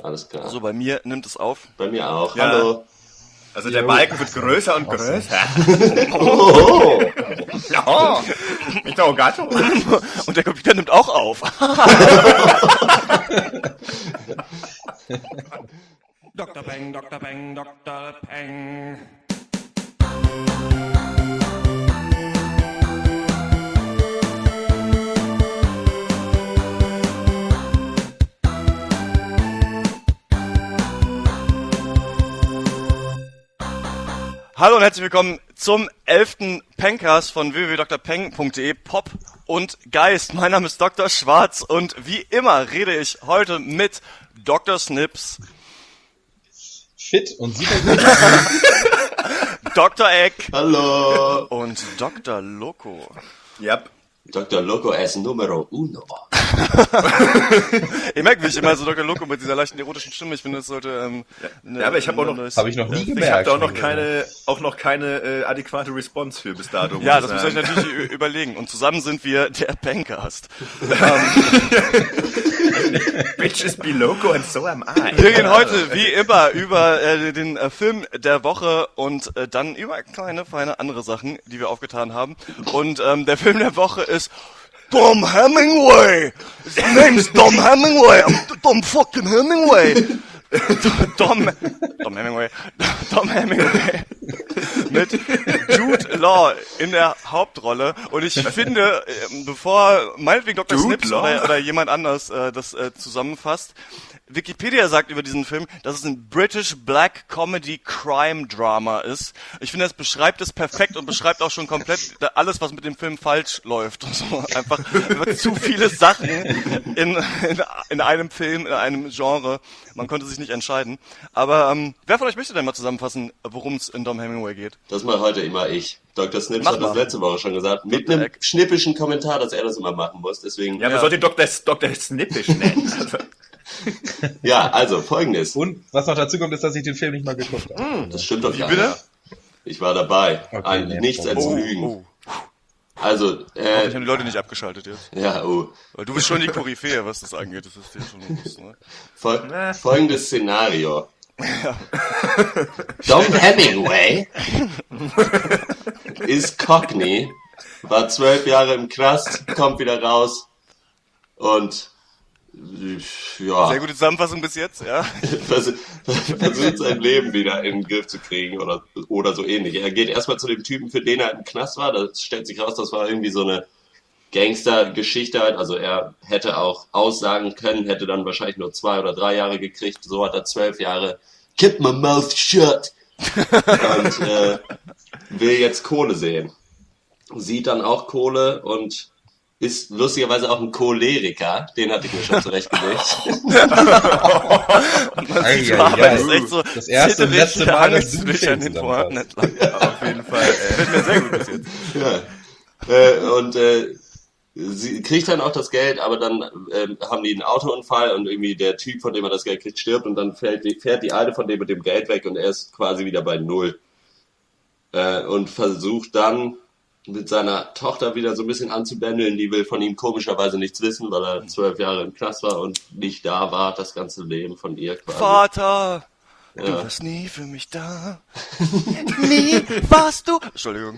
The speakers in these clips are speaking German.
Alles klar. Also bei mir nimmt es auf. Bei mir auch. Ja. Hallo. Also der Balken wird größer und größer. Oh. Ja, ich glaube Gatto. Und der Computer nimmt auch auf. Dr. Peng, Dr. Peng, Dr. Peng. Hallo und herzlich willkommen zum 11. Pencast von www.drpeng.de Pop und Geist. Mein Name ist Dr. Schwarz und wie immer rede ich heute mit Dr. Snips, fit und super gut. Dr. Eck Hallo. und Dr. Loco. Yep. Dr. Loco es numero uno. Ihr merkt, wie ich immer so Dr. Loco mit dieser leichten erotischen Stimme, ich finde, das sollte Ja, aber ich habe auch noch, Habe ich noch nie ich habe gemerkt. da auch noch keine adäquate Response für bis dato. Ja, das müsst ihr euch natürlich überlegen. Und zusammen sind wir der Pencast. Bitches be Loco and so am I. Wir gehen heute wie immer über den Film der Woche und dann über kleine, feine andere Sachen, die wir aufgetan haben. Und der Film der Woche ist Dom Hemingway. His name's Dom Hemingway. I'm Dom fucking Hemingway. Dom Hemingway. Dom Hemingway. Mit Jude Law in der Hauptrolle. Und ich finde, bevor meinetwegen Dr. Jude Snips Law? oder jemand anders das zusammenfasst, Wikipedia sagt über diesen Film, dass es ein British Black Comedy Crime Drama ist. Ich finde, das beschreibt es perfekt und beschreibt auch schon komplett alles, was mit dem Film falsch läuft. Und so einfach zu viele Sachen in einem Film, in einem Genre. Man konnte sich nicht entscheiden. Aber wer von euch möchte denn mal zusammenfassen, worum es in Dom Hemingway geht? Das mal heute immer ich. Dr. Snips Mach hat das mal. letzte Woche schon gesagt. Mit Dr. einem Eck. schnippischen Kommentar, dass er das immer machen muss. Deswegen, Ja, man sollte Dr. Snippisch nennen. ja, also folgendes. Und was noch dazu kommt, ist, dass ich den Film nicht mal geguckt habe. Das stimmt doch gar bitte? nicht. Ich war dabei. Okay, nee, Nichts als Oh, Lügen. oh. Also, Ich habe die Leute nicht abgeschaltet jetzt. ja, Weil du bist schon die Koryphäe, was das angeht. Das ist dir schon bewusst, ne? folgendes Szenario. Dom Hemingway ist Cockney, war 12 Jahre im Knast, kommt wieder raus und ja, Sehr gute Zusammenfassung bis jetzt, ja. versucht sein Leben wieder in den Griff zu kriegen oder so ähnlich. Er geht erstmal zu dem Typen, für den er im Knast war. Das stellt sich raus, das war irgendwie so eine Gangster-Geschichte halt. Also er hätte auch aussagen können, hätte dann wahrscheinlich nur 2 oder 3 Jahre gekriegt. So hat er 12 Jahre keep my mouth shut und will jetzt Kohle sehen. Sieht dann auch Kohle und ist lustigerweise auch ein Choleriker. Den hatte ich mir schon zurechtgelegt. Das ist echt so Das erste und letzte Mal, dass du durch an den den Vorhanden entlang. Auf jeden Fall. Fällt mir sehr gut bis jetzt. Ja. Und sie kriegt dann auch das Geld, aber dann haben die einen Autounfall und irgendwie der Typ, von dem er das Geld kriegt, stirbt und dann fährt die Alte von dem mit dem Geld weg und er ist quasi wieder bei Null. Und versucht dann mit seiner Tochter wieder so ein bisschen anzubändeln. Die will von ihm komischerweise nichts wissen, weil er 12 Jahre im Knast war und nicht da war, das ganze Leben von ihr quasi. Vater, du Ja. warst nie für mich da. Nie warst du. Entschuldigung.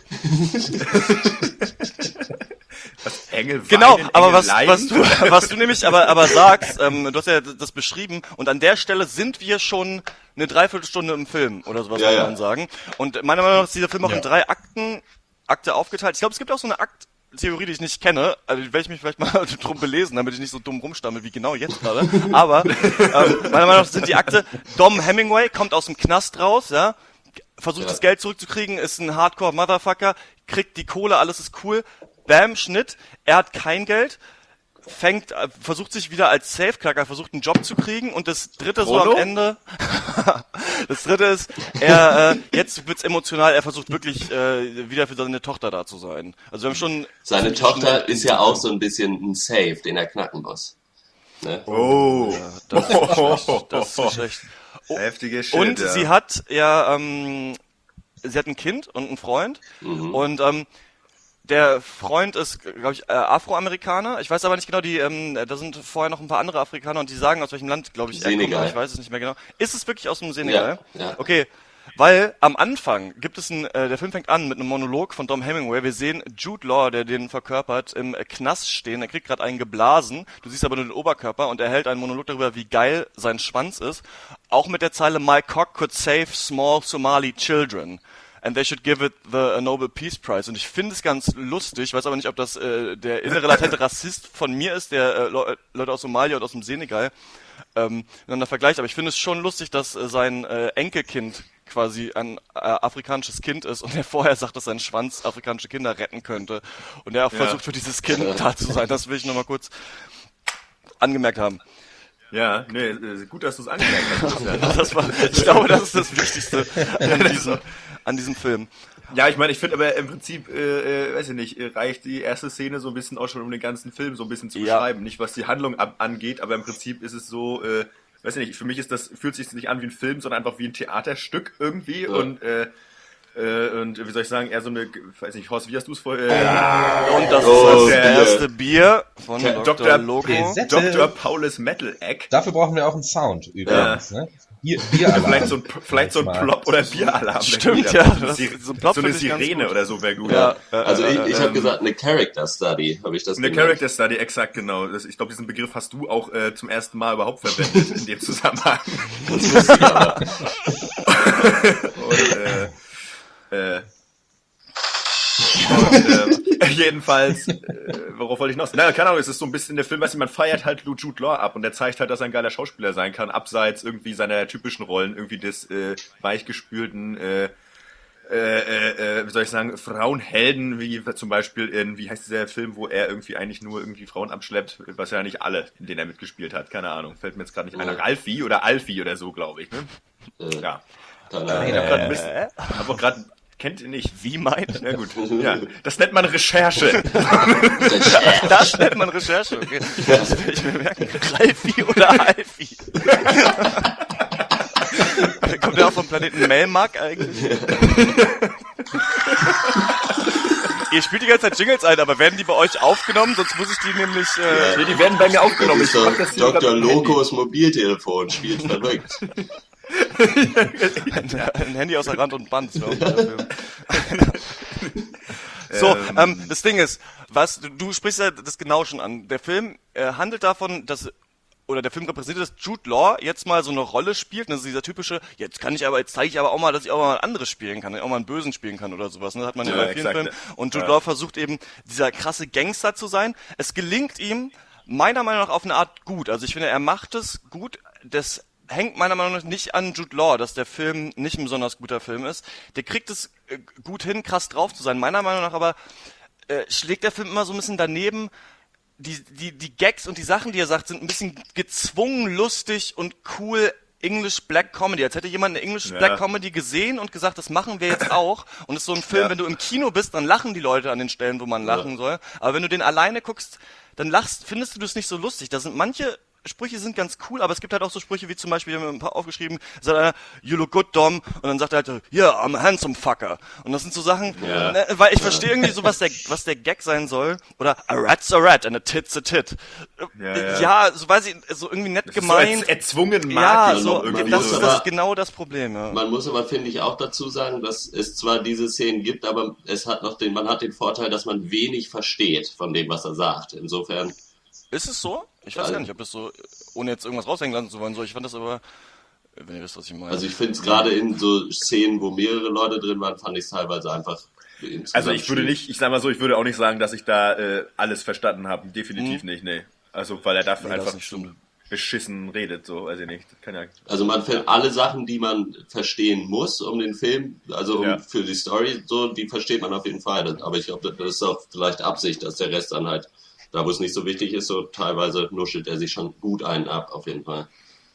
Engel Genau, weinen, aber Engel leiden. was du nämlich aber sagst, du hast ja das beschrieben und an der Stelle sind wir schon eine Dreiviertelstunde im Film oder sowas, Ja, muss ja. man sagen. Und meiner Meinung nach ist dieser Film auch in 3 Akte aufgeteilt. Ich glaube, es gibt auch so eine Theorie, die ich nicht kenne, also die werde ich mich vielleicht mal drum belesen, damit ich nicht so dumm rumstammel wie genau jetzt gerade. Aber meiner Meinung nach sind die Akte, Dom Hemingway kommt aus dem Knast raus, ja, versucht das Geld zurückzukriegen, ist ein Hardcore-Motherfucker, kriegt die Kohle, alles ist cool, bam, Schnitt, er hat kein Geld, versucht sich wieder als Safecracker, versucht einen Job zu kriegen und das dritte so am Ende, das dritte ist, jetzt wird's emotional, er versucht wirklich wieder für seine Tochter da zu sein. Also wir haben schon... Seine Tochter ist ja auch so ein bisschen ein Safe, den er knacken muss. Ne? Oh. Ja, das ist schlecht. Das ist schlecht. Heftige Shit, Und ja. sie hat ja, sie hat ein Kind und einen Freund und der Freund ist, glaube ich, Afroamerikaner. Ich weiß aber nicht genau, da sind vorher noch ein paar andere Afrikaner und die sagen, aus welchem Land, glaube ich, er kommt, Senegal. aber ich weiß es nicht mehr genau. Ist es wirklich aus dem Senegal? Ja. Okay. Weil am Anfang gibt es der Film fängt an mit einem Monolog von Dom Hemingway. Wir sehen Jude Law, der den verkörpert, im Knast stehen. Er kriegt gerade einen geblasen. Du siehst aber nur den Oberkörper und er hält einen Monolog darüber, wie geil sein Schwanz ist. Auch mit der Zeile "My cock could save small Somali children. And they should give it a Nobel Peace Prize." Und ich finde es ganz lustig, ich weiß aber nicht, ob das der innere latente Rassist von mir ist, der Leute aus Somalia und aus dem Senegal miteinander vergleicht. Aber ich finde es schon lustig, dass sein Enkelkind quasi ein afrikanisches Kind ist und er vorher sagt, dass sein Schwanz afrikanische Kinder retten könnte. Und er auch versucht, für dieses Kind da zu sein. Das will ich nochmal kurz angemerkt haben. Ja, nee, gut, dass du es angemerkt hast. Ich glaube, das ist das Wichtigste an diesem Film. Ja, ich meine, ich finde aber im Prinzip, weiß ich nicht, reicht die erste Szene so ein bisschen auch schon, um den ganzen Film so ein bisschen zu beschreiben. Nicht was die Handlung angeht, aber im Prinzip ist es so, weiß ich nicht, für mich fühlt sich nicht an wie ein Film, sondern einfach wie ein Theaterstück irgendwie. Ja. Und wie soll ich sagen, eher so eine, weiß nicht, Horst, wie hast du es vorher? Und das ist das erste Bier von Dr. Loco. Dr. Paulus Metal Egg. Dafür brauchen wir auch einen Sound übrigens, ne? Bieralarm. Vielleicht so ein Plop oder Bieralarm. Stimmt, ja. So eine Sirene oder so wäre gut. Ja. Also ich habe gesagt, eine Character Study, habe ich das genannt. Eine Character Study, exakt, genau. Ich glaube, diesen Begriff hast du auch zum ersten Mal überhaupt verwendet in dem Zusammenhang. Das wusste ich aber. Jedenfalls, worauf wollte ich noch? Naja, keine Ahnung, es ist so ein bisschen der Film, weißt du, man feiert halt Jude Law ab und der zeigt halt, dass er ein geiler Schauspieler sein kann, abseits irgendwie seiner typischen Rollen, irgendwie des weichgespülten, wie soll ich sagen, Frauenhelden, wie zum Beispiel in, wie heißt dieser Film, wo er irgendwie eigentlich nur irgendwie Frauen abschleppt, was ja nicht alle, in denen er mitgespielt hat, keine Ahnung, fällt mir jetzt gerade nicht ein. Ralphie oder Alfie oder so, glaube ich, ne? Ja. Hab auch gerade kennt ihr nicht? Wie meint? Na gut. Ja, das nennt man Recherche. Das nennt man Recherche, okay. Das will ich mir merken. Ralphie oder Alfie? Kommt der auch vom Planeten Melmark eigentlich? Ihr spielt die ganze Zeit Jingles ein, aber werden die bei euch aufgenommen? Sonst muss ich die nämlich... Nee, die werden bei mir aufgenommen. Ich mach das Dr. Locos Mobiltelefon spielt verrückt. Ein Handy aus der Rand und Band. So, das Ding ist, du sprichst ja das genau schon an. Der Film handelt davon, dass, oder der Film repräsentiert, dass Jude Law jetzt mal so eine Rolle spielt. Das ist dieser typische, jetzt zeige ich aber auch mal, dass ich auch mal anderes spielen kann, dass ich auch mal einen Bösen spielen kann oder sowas. Das hat man ja bei vielen Filmen. Und Jude Law versucht eben, dieser krasse Gangster zu sein. Es gelingt ihm meiner Meinung nach auf eine Art gut. Also ich finde, er macht es gut. Das hängt meiner Meinung nach nicht an Jude Law, dass der Film nicht ein besonders guter Film ist. Der kriegt es gut hin, krass drauf zu sein. Meiner Meinung nach aber schlägt der Film immer so ein bisschen daneben. Die Gags und die Sachen, die er sagt, sind ein bisschen gezwungen, lustig und cool English Black Comedy. Als hätte jemand eine English Black Comedy gesehen und gesagt, das machen wir jetzt auch. Und es ist so ein Film, wenn du im Kino bist, dann lachen die Leute an den Stellen, wo man lachen soll. Aber wenn du den alleine guckst, dann findest du das nicht so lustig. Da sind manche Sprüche sind ganz cool, aber es gibt halt auch so Sprüche wie zum Beispiel, wir haben ein paar aufgeschrieben, sagt einer, "You look good, Dom", und dann sagt er halt, "Yeah, I'm a handsome fucker." Und das sind so Sachen, weil ich verstehe irgendwie so, was der Gag sein soll, oder "A rat's a rat and a tit's a tit." Ja, so weiß ich, so irgendwie nett gemeint. So erzwungen mag so, das ist genau das Problem, ja. Man muss aber, finde ich, auch dazu sagen, dass es zwar diese Szenen gibt, aber man hat den Vorteil, dass man wenig versteht von dem, was er sagt. Insofern. Ist es so? Ich weiß gar nicht, ob das so, ohne jetzt irgendwas raushängen lassen zu wollen, so. Ich fand das aber, wenn ihr wisst, was ich meine. Also ich finde es gerade in so Szenen, wo mehrere Leute drin waren, fand ich es teilweise einfach. Also ich würde auch nicht sagen, dass ich da alles verstanden habe. Definitiv nicht, nee. Also weil er dafür einfach schon beschissen redet, so, weiß ich nicht. Das kann ja. Also man findet alle Sachen, die man verstehen muss, um den Film, also für die Story, so, die versteht man auf jeden Fall. Aber ich glaube, das ist auch vielleicht Absicht, dass der Rest dann halt, da wo es nicht so wichtig ist, so teilweise nuschelt er sich schon gut einen ab, auf jeden Fall.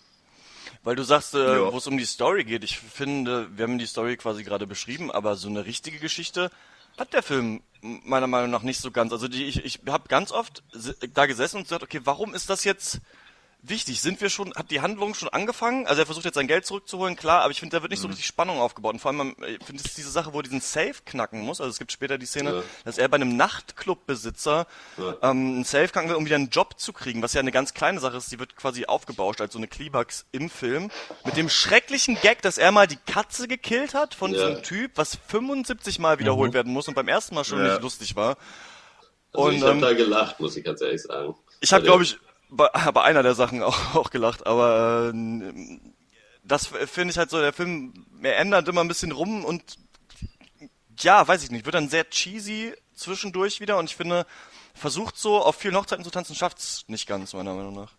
Weil du sagst, wo es um die Story geht, ich finde, wir haben die Story quasi gerade beschrieben, aber so eine richtige Geschichte hat der Film meiner Meinung nach nicht so ganz. Also ich habe ganz oft da gesessen und gesagt, okay, warum ist das jetzt wichtig. Hat die Handlung schon angefangen? Also er versucht jetzt sein Geld zurückzuholen, klar, aber ich finde, da wird nicht so richtig Spannung aufgebaut. Und vor allem, ich finde, es ist diese Sache, wo er diesen Safe knacken muss. Also es gibt später die Szene, dass er bei einem Nachtclubbesitzer einen Safe knacken will, um wieder einen Job zu kriegen, was ja eine ganz kleine Sache ist. Die wird quasi aufgebauscht als so eine Kleebacks im Film. Mit dem schrecklichen Gag, dass er mal die Katze gekillt hat von diesem Typ, was 75 Mal wiederholt werden muss und beim ersten Mal schon nicht lustig war. Also und ich habe da gelacht, muss ich ganz ehrlich sagen. Ich habe, glaube ich, bei einer der Sachen auch gelacht, aber das finde ich halt so, der Film, er ändert immer ein bisschen rum und ja, weiß ich nicht, wird dann sehr cheesy zwischendurch wieder und ich finde, versucht so auf vielen Hochzeiten zu tanzen, schafft's nicht ganz, meiner Meinung nach.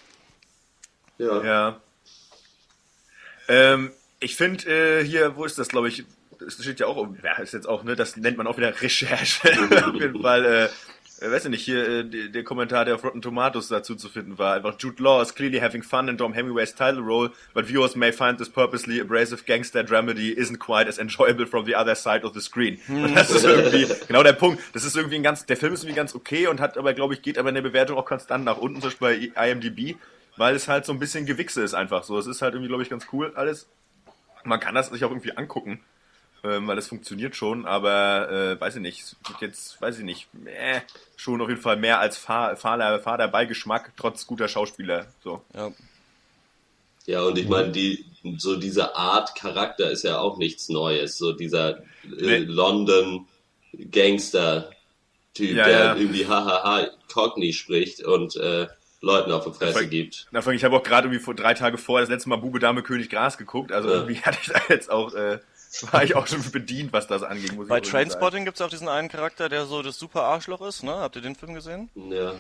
Ja. Ich finde, hier, wo ist das, glaube ich, das steht ja auch, ist jetzt auch, ne, das nennt man auch wieder Recherche, auf jeden Fall, weiß ich nicht, hier der Kommentar, der auf Rotten Tomatoes dazu zu finden war, einfach Jude Law is clearly having fun in Dom Hemingway's title role, but viewers may find this purposely abrasive gangster dramedy isn't quite as enjoyable from the other side of the screen. Und das ist irgendwie genau der Punkt. Das ist irgendwie der Film ist irgendwie ganz okay und hat aber, glaube ich, geht aber in der Bewertung auch konstant nach unten, zum Beispiel bei IMDb, weil es halt so ein bisschen Gewichse ist einfach so. Es ist halt irgendwie, glaube ich, ganz cool alles. Man kann das sich auch irgendwie angucken. Weil das funktioniert schon, aber weiß ich nicht, schon auf jeden Fall mehr als fader Beigeschmack, trotz guter Schauspieler. So. Ja, und ich meine, diese Art Charakter ist ja auch nichts Neues, so dieser London Gangster-Typ, der irgendwie Cockney spricht und Leuten auf die Fresse gibt. Ich habe auch gerade irgendwie vor 3 Tage vorher das letzte Mal Bube, Dame, König, Gras geguckt, also irgendwie hatte ich da jetzt auch... war ich auch schon bedient, was das angeht. Bei Trainspotting gibt es auch diesen einen Charakter, der so das super Arschloch ist, ne? Habt ihr den Film gesehen? Ja.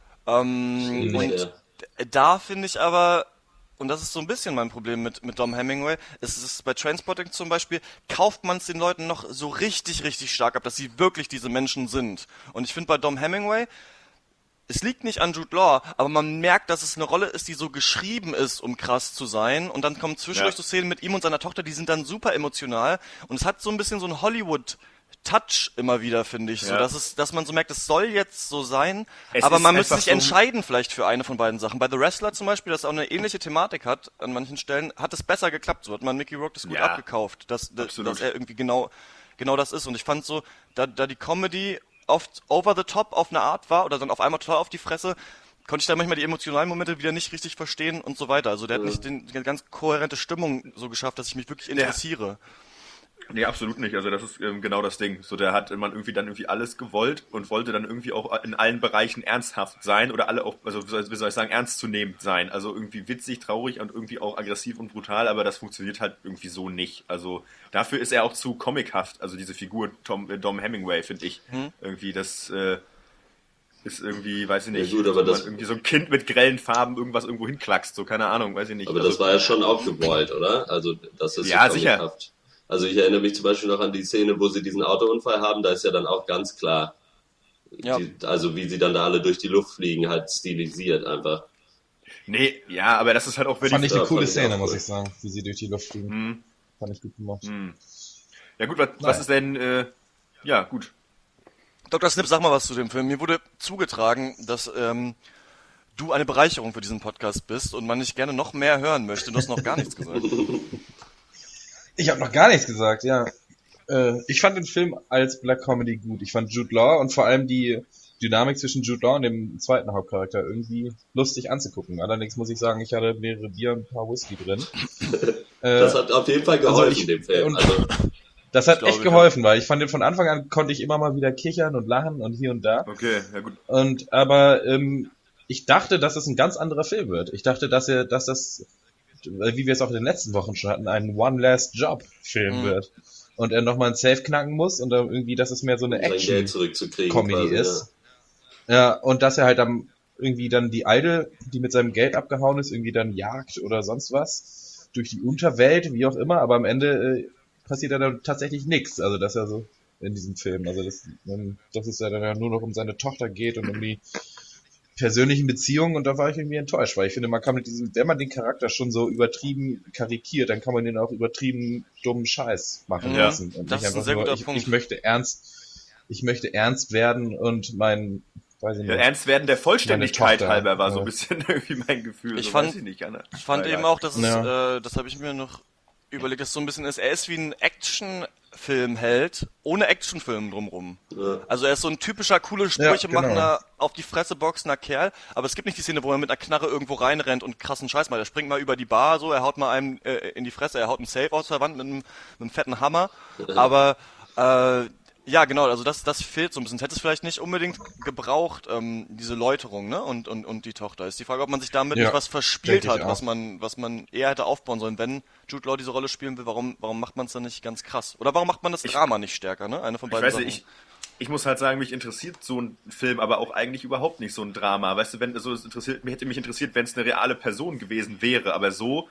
Und da finde ich aber, und das ist so ein bisschen mein Problem mit Dom Hemingway, es ist bei Trainspotting zum Beispiel, kauft man es den Leuten noch so richtig, richtig stark ab, dass sie wirklich diese Menschen sind. Und ich finde bei Dom Hemingway, es liegt nicht an Jude Law, aber man merkt, dass es eine Rolle ist, die so geschrieben ist, um krass zu sein. Und dann kommen zwischendurch so Szenen mit ihm und seiner Tochter, die sind dann super emotional. Und es hat so ein bisschen so einen Hollywood-Touch immer wieder, finde ich. So, dass man so merkt, es soll jetzt so sein, aber man müsste sich entscheiden vielleicht für eine von beiden Sachen. Bei The Wrestler zum Beispiel, das auch eine ähnliche Thematik hat, an manchen Stellen, hat es besser geklappt. So hat man Mickey Rourke das gut abgekauft, dass er irgendwie genau das ist. Und ich fand so, da die Comedy oft over the top auf eine Art war oder dann auf einmal total auf die Fresse, konnte ich da manchmal die emotionalen Momente wieder nicht richtig verstehen und so weiter. Also der hat nicht die ganz kohärente Stimmung so geschafft, dass ich mich wirklich interessiere. Nee, absolut nicht. Also das ist genau das Ding. So, der hat man irgendwie alles gewollt und wollte dann irgendwie auch in allen Bereichen ernsthaft sein oder alle auch, also wie soll ich sagen, ernstzunehmend sein. Also irgendwie witzig, traurig und irgendwie auch aggressiv und brutal, aber das funktioniert halt irgendwie so nicht. Also dafür ist er auch zu comichaft, also diese Figur Dom Hemingway, finde ich. Irgendwie das ist irgendwie, weiß ich nicht, ja, gut, aber man irgendwie so ein Kind mit grellen Farben irgendwas irgendwo hinklackst, so keine Ahnung, weiß ich nicht. Aber das war ja schon auch gewollt, oder? Also das ist ja so sicher. Also ich erinnere mich zum Beispiel noch an die Szene, wo sie diesen Autounfall haben, da ist ja dann auch ganz klar, also wie sie dann da alle durch die Luft fliegen, halt stilisiert einfach. Nee, ja, aber das ist halt auch wirklich... Fand ich eine coole Szene, muss ich sagen, wie sie durch die Luft fliegen. Fand ich gut gemacht. Ja gut, was ist denn... ja, gut. Dr. Snip, sag mal was zu dem Film. Mir wurde zugetragen, dass du eine Bereicherung für diesen Podcast bist und man nicht gerne noch mehr hören möchte. Du hast noch gar nichts gesagt. Ich habe noch gar nichts gesagt, ja. Ich fand den Film als Black Comedy gut. Ich fand Jude Law und vor allem die Dynamik zwischen Jude Law und dem zweiten Hauptcharakter irgendwie lustig anzugucken. Allerdings muss ich sagen, ich hatte mehrere Bier und ein paar Whisky drin. Das hat auf jeden Fall geholfen, dem Film. Das hat echt geholfen, weil ich fand den von Anfang an konnte ich immer mal wieder kichern und lachen und hier und da. Okay, ja gut. Aber ich dachte, dass es ein ganz anderer Film wird. Ich dachte, dass das, wie wir es auch in den letzten Wochen schon hatten, ein One-Last-Job-Film wird. Und er nochmal ein Safe knacken muss und dann irgendwie, dass es mehr so eine Action-Comedy ist. Ja, und dass er halt dann irgendwie dann die Idol, die mit seinem Geld abgehauen ist, irgendwie dann jagt oder sonst was durch die Unterwelt, wie auch immer, aber am Ende passiert dann tatsächlich nichts. Also dass er so in diesem Film, also dass es ja dann ja nur noch um seine Tochter geht und um die persönlichen Beziehungen, und da war ich irgendwie enttäuscht, weil ich finde, man kann mit diesem, wenn man den Charakter schon so übertrieben karikiert, dann kann man den auch übertrieben dummen Scheiß machen lassen. Und das nicht ist ein sehr guter Punkt. Ich möchte ernst werden und weiß ich Ja, nicht. ernst werden der Vollständigkeit Meine Tochter, halber war so ja. ein bisschen irgendwie mein Gefühl. Ich so fand- weiß ich nicht, Anna. Ich fand Ja, eben ja. auch, dass es, Ja. das habe ich mir noch überlegt, dass es so ein bisschen ist, er ist wie ein Actionfilmheld, ohne Actionfilm drumrum. Ja. Also er ist so ein typischer, coole Sprüche genau. machender, auf die Fresse boxender Kerl, aber es gibt nicht die Szene, wo er mit einer Knarre irgendwo reinrennt und krassen Scheiß macht. Er springt mal über die Bar, so, er haut mal einem in die Fresse, er haut einen Safe aus der Wand mit einem fetten Hammer, aber ja, genau, also das fehlt so ein bisschen. Hätte es vielleicht nicht unbedingt gebraucht, diese Läuterung, ne? Und die Tochter. Ist die Frage, ob man sich damit Ja, nicht was verspielt denke ich hat, auch. was man eher hätte aufbauen sollen. Wenn Jude Law diese Rolle spielen will, warum macht man es dann nicht ganz krass? Oder warum macht man das Drama nicht stärker, ne? Eine von Ich beiden weiß Sachen. nicht, ich muss halt sagen, mich interessiert so ein Film aber auch eigentlich überhaupt nicht, so ein Drama. Weißt du, wenn so es interessiert, hätte mich interessiert, wenn es eine reale Person gewesen wäre, aber so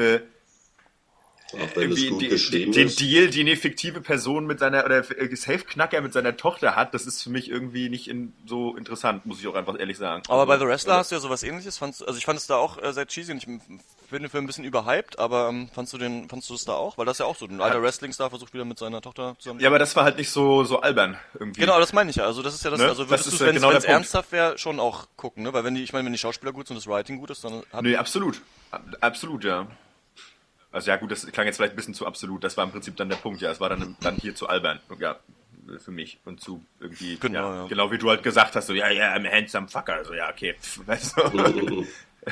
Auch wenn es irgendwie gut geschrieben den ist. Deal, die eine fiktive Person mit seiner oder Safe-Knacker mit seiner Tochter hat, das ist für mich irgendwie nicht so interessant, muss ich auch einfach ehrlich sagen. Aber bei The Also, Wrestler hast du ja sowas ähnliches. Also ich fand es da auch sehr cheesy und ich finde den Film ein bisschen überhyped, aber fandst du das da auch? Weil das ist ja auch so. Ein alter Wrestling-Star versucht wieder mit seiner Tochter zusammen. Ja, aber das war halt nicht so albern irgendwie. Genau, das meine ich ja. Also das ist ja das. Ne? Also würdest Das du, ist ja wenn genau es der Punkt. ernsthaft wäre, schon auch gucken, ne? Weil wenn die Schauspieler gut sind und das Writing gut ist, dann hat Nee, absolut. Absolut, ja. Also ja gut, das klang jetzt vielleicht ein bisschen zu absolut. Das war im Prinzip dann der Punkt, ja. Es war dann hier zu albern, ja, für mich. Und zu irgendwie, Genau, ja. genau wie du halt gesagt hast, so, ja, I'm a handsome fucker. Also ja, okay. Weißt du?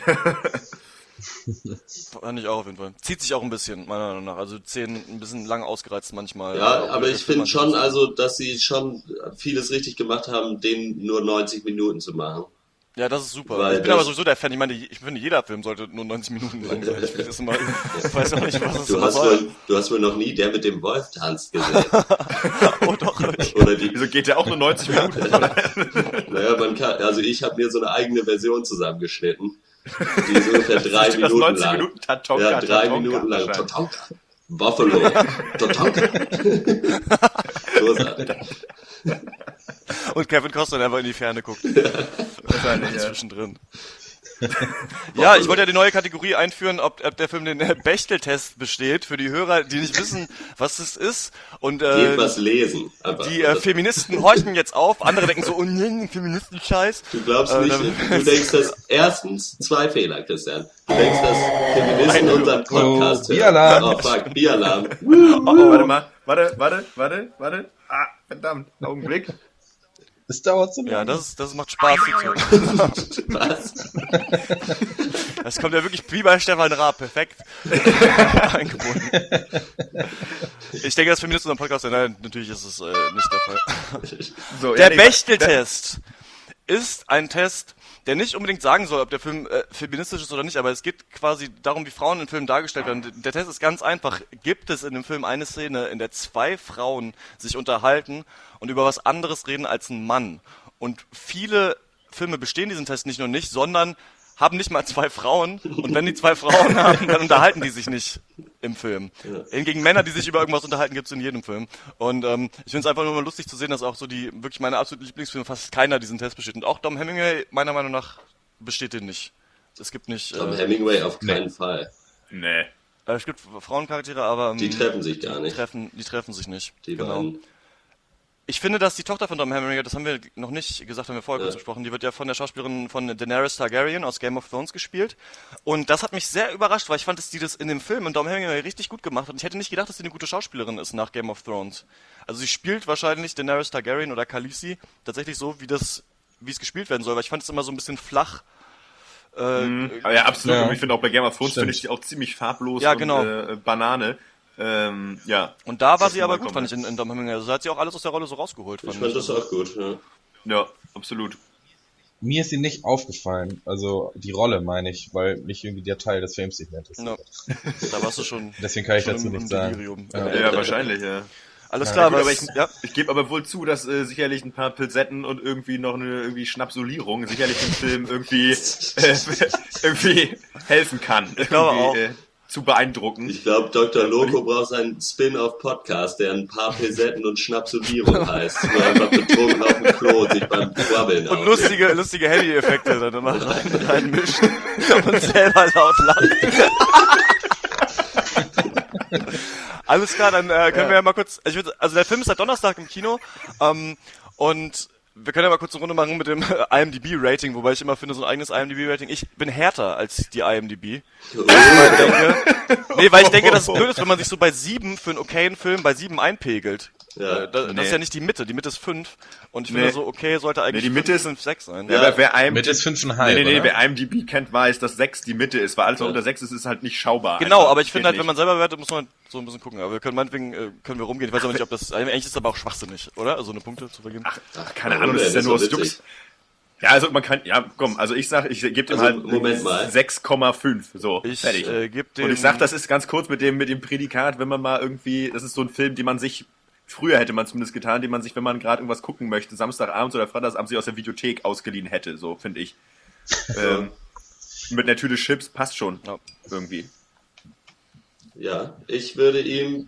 fand ich auch auf jeden Fall. Zieht sich auch ein bisschen, meiner Meinung nach. Also Szenen ein bisschen lang ausgereizt manchmal. Ja, Auch aber der ich Film finde an sich schon, ist- also, dass sie schon vieles richtig gemacht haben, den nur 90 Minuten zu machen. Ja, das ist super. Weil Ich bin das- aber sowieso der Fan. Ich meine, ich finde, jeder Film sollte nur 90 Minuten lang sein. Ich finde das immer, ich weiß auch nicht, was es Du hast, soll. du hast wohl noch nie der mit dem Wolf tanzt gesehen. Oh doch, Oder die, Wieso geht der auch nur 90 Minuten? naja, man kann, also ich habe mir so eine eigene Version zusammengeschnitten. Die ist ungefähr 3 Das Minuten 90 lang. Minuten Tatonka, Ja, 3 Tatonka Minuten lang. wahrscheinlich. Tatonka. Buffalo. Tatonka. Großartig. Und Kevin Costner einfach in die Ferne guckt. Wahrscheinlich, ja. Zwischendrin. Ja, ich wollte ja die neue Kategorie einführen, ob der Film den Bechtel-Test besteht, für die Hörer, die nicht wissen, was es ist. Und Geht was lesen. Einfach. die Feministen horchen jetzt auf, andere denken so, oh nee, Feministenscheiß. Du glaubst nicht, du denkst, dass erstens 2 Fehler, Christian. Du denkst, dass Feministen unseren Podcast hören. Bieralarm. Oh fuck, Bieralarm. Warte mal, warte. Ah, verdammt, Augenblick. Es dauert so lange. Ja, das macht Spaß. zuzuhören. Was? Das kommt ja wirklich wie bei Stefan Raab, perfekt eingebunden. Ich denke, dass Feministen unseren Podcast hören. Nein, natürlich ist es nicht der Fall. So, Der nee, Bechtel-Test ist ein Test, der nicht unbedingt sagen soll, ob der Film feministisch ist oder nicht, aber es geht quasi darum, wie Frauen in Filmen dargestellt werden. Der Test ist ganz einfach. Gibt es in dem Film eine Szene, in der 2 Frauen sich unterhalten und über was anderes reden als ein Mann? Und viele Filme bestehen diesen Test nicht nur nicht, sondern haben nicht mal 2 Frauen. Und wenn die 2 Frauen haben, dann unterhalten die sich nicht im Film. Hingegen Männer, die sich über irgendwas unterhalten, gibt's in jedem Film. Und ich finde es einfach nur mal lustig zu sehen, dass auch so wirklich meine absoluten Lieblingsfilme fast keiner diesen Test besteht. Und auch Dom Hemingway, meiner Meinung nach, besteht den nicht. Es gibt nicht... Tom Hemingway auf keinen Fall. Nee. es gibt Frauencharaktere, aber... Die treffen sich gar nicht. Die treffen sich nicht. Die genau. beiden. Ich finde, dass die Tochter von Dom Hemingway, das haben wir noch nicht gesagt, haben wir vorher kurz besprochen, die wird ja von der Schauspielerin von Daenerys Targaryen aus Game of Thrones gespielt. Und das hat mich sehr überrascht, weil ich fand, dass die das in dem Film in Dom Hemingway richtig gut gemacht hat. Und ich hätte nicht gedacht, dass sie eine gute Schauspielerin ist nach Game of Thrones. Also sie spielt wahrscheinlich Daenerys Targaryen oder Khaleesi tatsächlich so, wie es gespielt werden soll, weil ich fand es immer so ein bisschen flach. Aber ja, absolut. Ja. Und ich finde auch bei Game of Thrones Stimmt. finde ich die auch ziemlich farblos Ja, genau. und Banane. Ja. Und da war Das sie ist aber vollkommen gut, fand ich in Dom Hemingway. Also da hat sie auch alles aus der Rolle so rausgeholt, Ich fand das auch gut, ja. Ja, absolut. Mir ist sie nicht aufgefallen. Also die Rolle meine ich, weil mich irgendwie der Teil des Films nicht mehr interessiert. Ja. Da warst du schon, Deswegen kann ich schon dazu im nichts sagen. Delirium. Ja, wahrscheinlich, ja. Alles Ja, klar, Gut, aber aber ich gebe aber wohl zu, dass sicherlich ein paar Pilsetten und irgendwie noch eine irgendwie Schnapsolierung sicherlich dem Film irgendwie irgendwie helfen kann. Ich glaube auch. Zu beeindrucken. Ich glaube, Dr. Loco braucht einen Spin-off-Podcast, der ein paar Pesetten und Schnapsolierung heißt. Wo er einfach betrunken auf dem Klo sich beim Quabbeln Und aufregt. lustige Handy-Effekte dann immer reinmischen und selber laut lachen. Alles klar, dann können wir ja mal kurz. Also der Film ist seit Donnerstag im Kino und wir können ja mal kurz eine Runde machen mit dem IMDb-Rating, wobei ich immer finde, so ein eigenes IMDb-Rating, ich bin härter als die IMDb. Weil ich denke, dass es blöd ist, wenn man sich so bei 7 für einen okayen Film bei 7 einpegelt. Ja. Das ist ja nicht die Mitte ist 5. Und ich finde so, okay, sollte eigentlich die Mitte ist 5, 6 sein. Ja, aber wer Mitte ist 5,5. Nee, oder? wer IMDb kennt, weiß, dass 6 die Mitte ist, weil alles was unter 6 ist, ist halt nicht schaubar. Genau, einfach. aber ich finde halt, Geht wenn man selber bewertet, muss man so ein bisschen gucken. Aber wir können meinetwegen, können wir rumgehen. Ich weiß aber nicht, ob das, eigentlich ist es aber auch schwachsinnig, oder? Also eine Punkte zu vergeben. Ach, keine Ahnung, das ist ja nur aus Jux. Ja, also man kann, ja, komm, also ich sag, ich gebe dem Also, halt Moment mal. 6,5, so, Ich fertig. gebe dem... Und ich sag, das ist ganz kurz mit dem Prädikat, wenn man mal irgendwie, das ist so ein Film, den man sich, früher hätte man zumindest getan, den man sich, wenn man gerade irgendwas gucken möchte, Samstagabends oder Freitagsabends sich aus der Videothek ausgeliehen hätte, so, finde ich. Mit einer Tüte Chips passt schon, Ja. irgendwie. Ja, ich würde ihm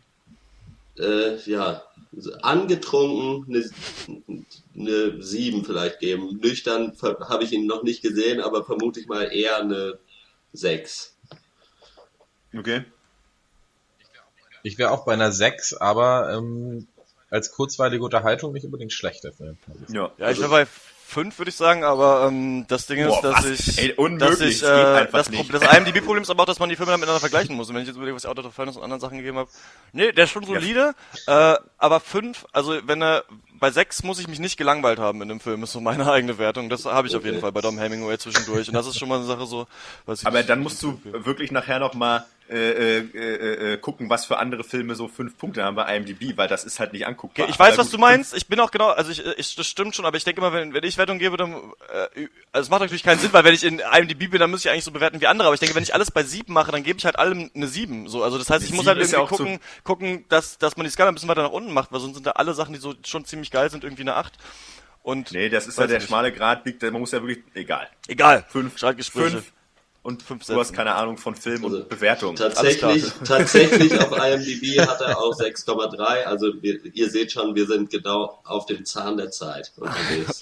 angetrunken eine 7 vielleicht geben. Nüchtern habe ich ihn noch nicht gesehen, aber vermute ich mal eher eine 6. Okay. Ich wäre auch bei einer 6, aber als kurzweilige Unterhaltung nicht unbedingt schlecht, der Film. Ja, ich wäre bei 5, würde ich sagen, aber das Ding ist, Boah, dass was? ich... Ey, unmöglich, dass ich, das geht einfach das nicht. Das IMDb-Problem ist aber auch, dass man die Filme dann miteinander vergleichen muss. Und wenn ich jetzt überlege, was Out of the Furnace und anderen Sachen gegeben habe, nee, der ist schon solide, aber 5, also bei 6 muss ich mich nicht gelangweilt haben in dem Film, ist so meine eigene Wertung. Das habe ich auf jeden Fall bei Dom Hemingway zwischendurch. Und das ist schon mal eine Sache so, was ich... Aber dann musst du wirklich nachher noch mal gucken, was für andere Filme so 5 Punkte haben bei IMDb, weil das ist halt nicht anguckbar. Okay, ich weiß, Aber was du meinst. Ich bin auch genau, also das stimmt schon, aber ich denke immer, wenn ich Wertung gebe, dann, also es macht natürlich keinen Sinn, weil wenn ich in IMDb bin, dann muss ich eigentlich so bewerten wie andere, aber ich denke, wenn ich alles bei 7 mache, dann gebe ich halt allem eine 7, so. Also das heißt, ich muss halt 7 ist ja irgendwie auch gucken, dass man die Skala ein bisschen weiter nach unten macht, weil sonst sind da alle Sachen, die so schon ziemlich geil sind, irgendwie eine 8. Und Nee, das ist ja weiß der nicht. schmale Grat, man muss ja wirklich, egal. Egal. 5, Streitgespräche. 5 und 5 du hast Sätzen. keine Ahnung von Film Also, und Bewertung. Tatsächlich auf IMDb hat er auch 6,3. Also ihr seht schon, wir sind genau auf dem Zahn der Zeit unterwegs.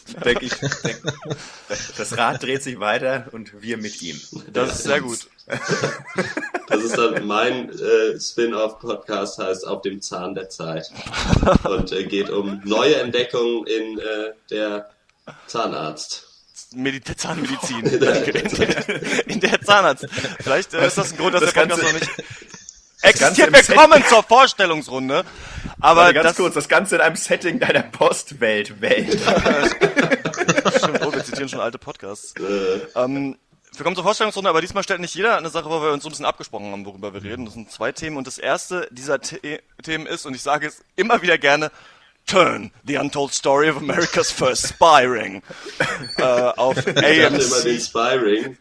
Das Rad dreht sich weiter und wir mit ihm. Das ist sehr gut. Das ist dann mein Spin-off-Podcast, heißt Auf dem Zahn der Zeit. Und geht um neue Entdeckungen in der Zahnarzt. Zahnmedizin. In der Zahnarzt. Vielleicht ist das ein Grund, dass Das der Podcast Ganze- noch nicht Ganze existiert. im Wir Set- kommen zur Vorstellungsrunde. Aber Warte, ganz das kurz, das Ganze in einem Setting deiner Postwelt. Stimmt, wir zitieren schon alte Podcasts. Wir kommen zur Vorstellungsrunde, aber diesmal stellt nicht jeder eine Sache, wo wir uns so ein bisschen abgesprochen haben, worüber wir reden. Das sind 2 Themen und das erste dieser Themen ist, und ich sage es immer wieder gerne, Turn, the Untold Story of America's First Spy Ring. Auf Ich dachte immer den AMC. Spy-Ring.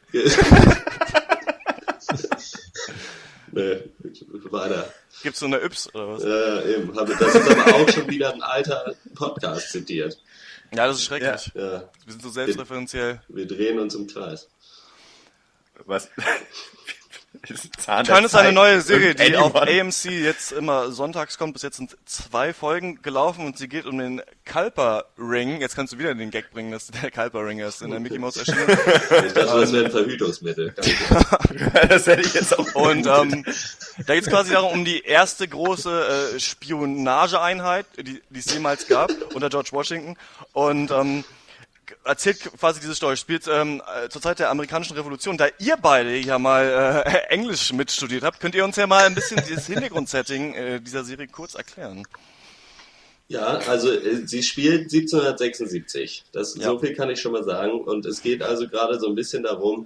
Nee, weiter. Gibt's so eine Yps oder was? Eben. Das ist aber auch schon wieder ein alter Podcast zitiert. Ja, das ist schrecklich. Ja, Wir sind so selbstreferenziell. wir drehen uns im Kreis. Was? Zahn Turn der ist eine Zeit. neue Serie, die auf Anyone? AMC jetzt immer sonntags kommt. Bis jetzt sind 2 Folgen gelaufen und sie geht um den Culper Ring. Jetzt kannst du wieder den Gag bringen, dass der Culper Ring ist in der Mickey Mouse erschienen. Ich dachte, das wäre ein Verhütungsmittel. Das hätte ich jetzt auch. Und da geht es quasi darum, um die erste große Spionageeinheit, die es jemals gab, unter George Washington. Und erzählt quasi diese Story, spielt zur Zeit der amerikanischen Revolution. Da ihr beide ja mal Englisch mitstudiert habt, könnt ihr uns ja mal ein bisschen dieses Hintergrundsetting dieser Serie kurz erklären. Ja, also sie spielt 1776. So viel kann ich schon mal sagen. Und es geht also gerade so ein bisschen darum,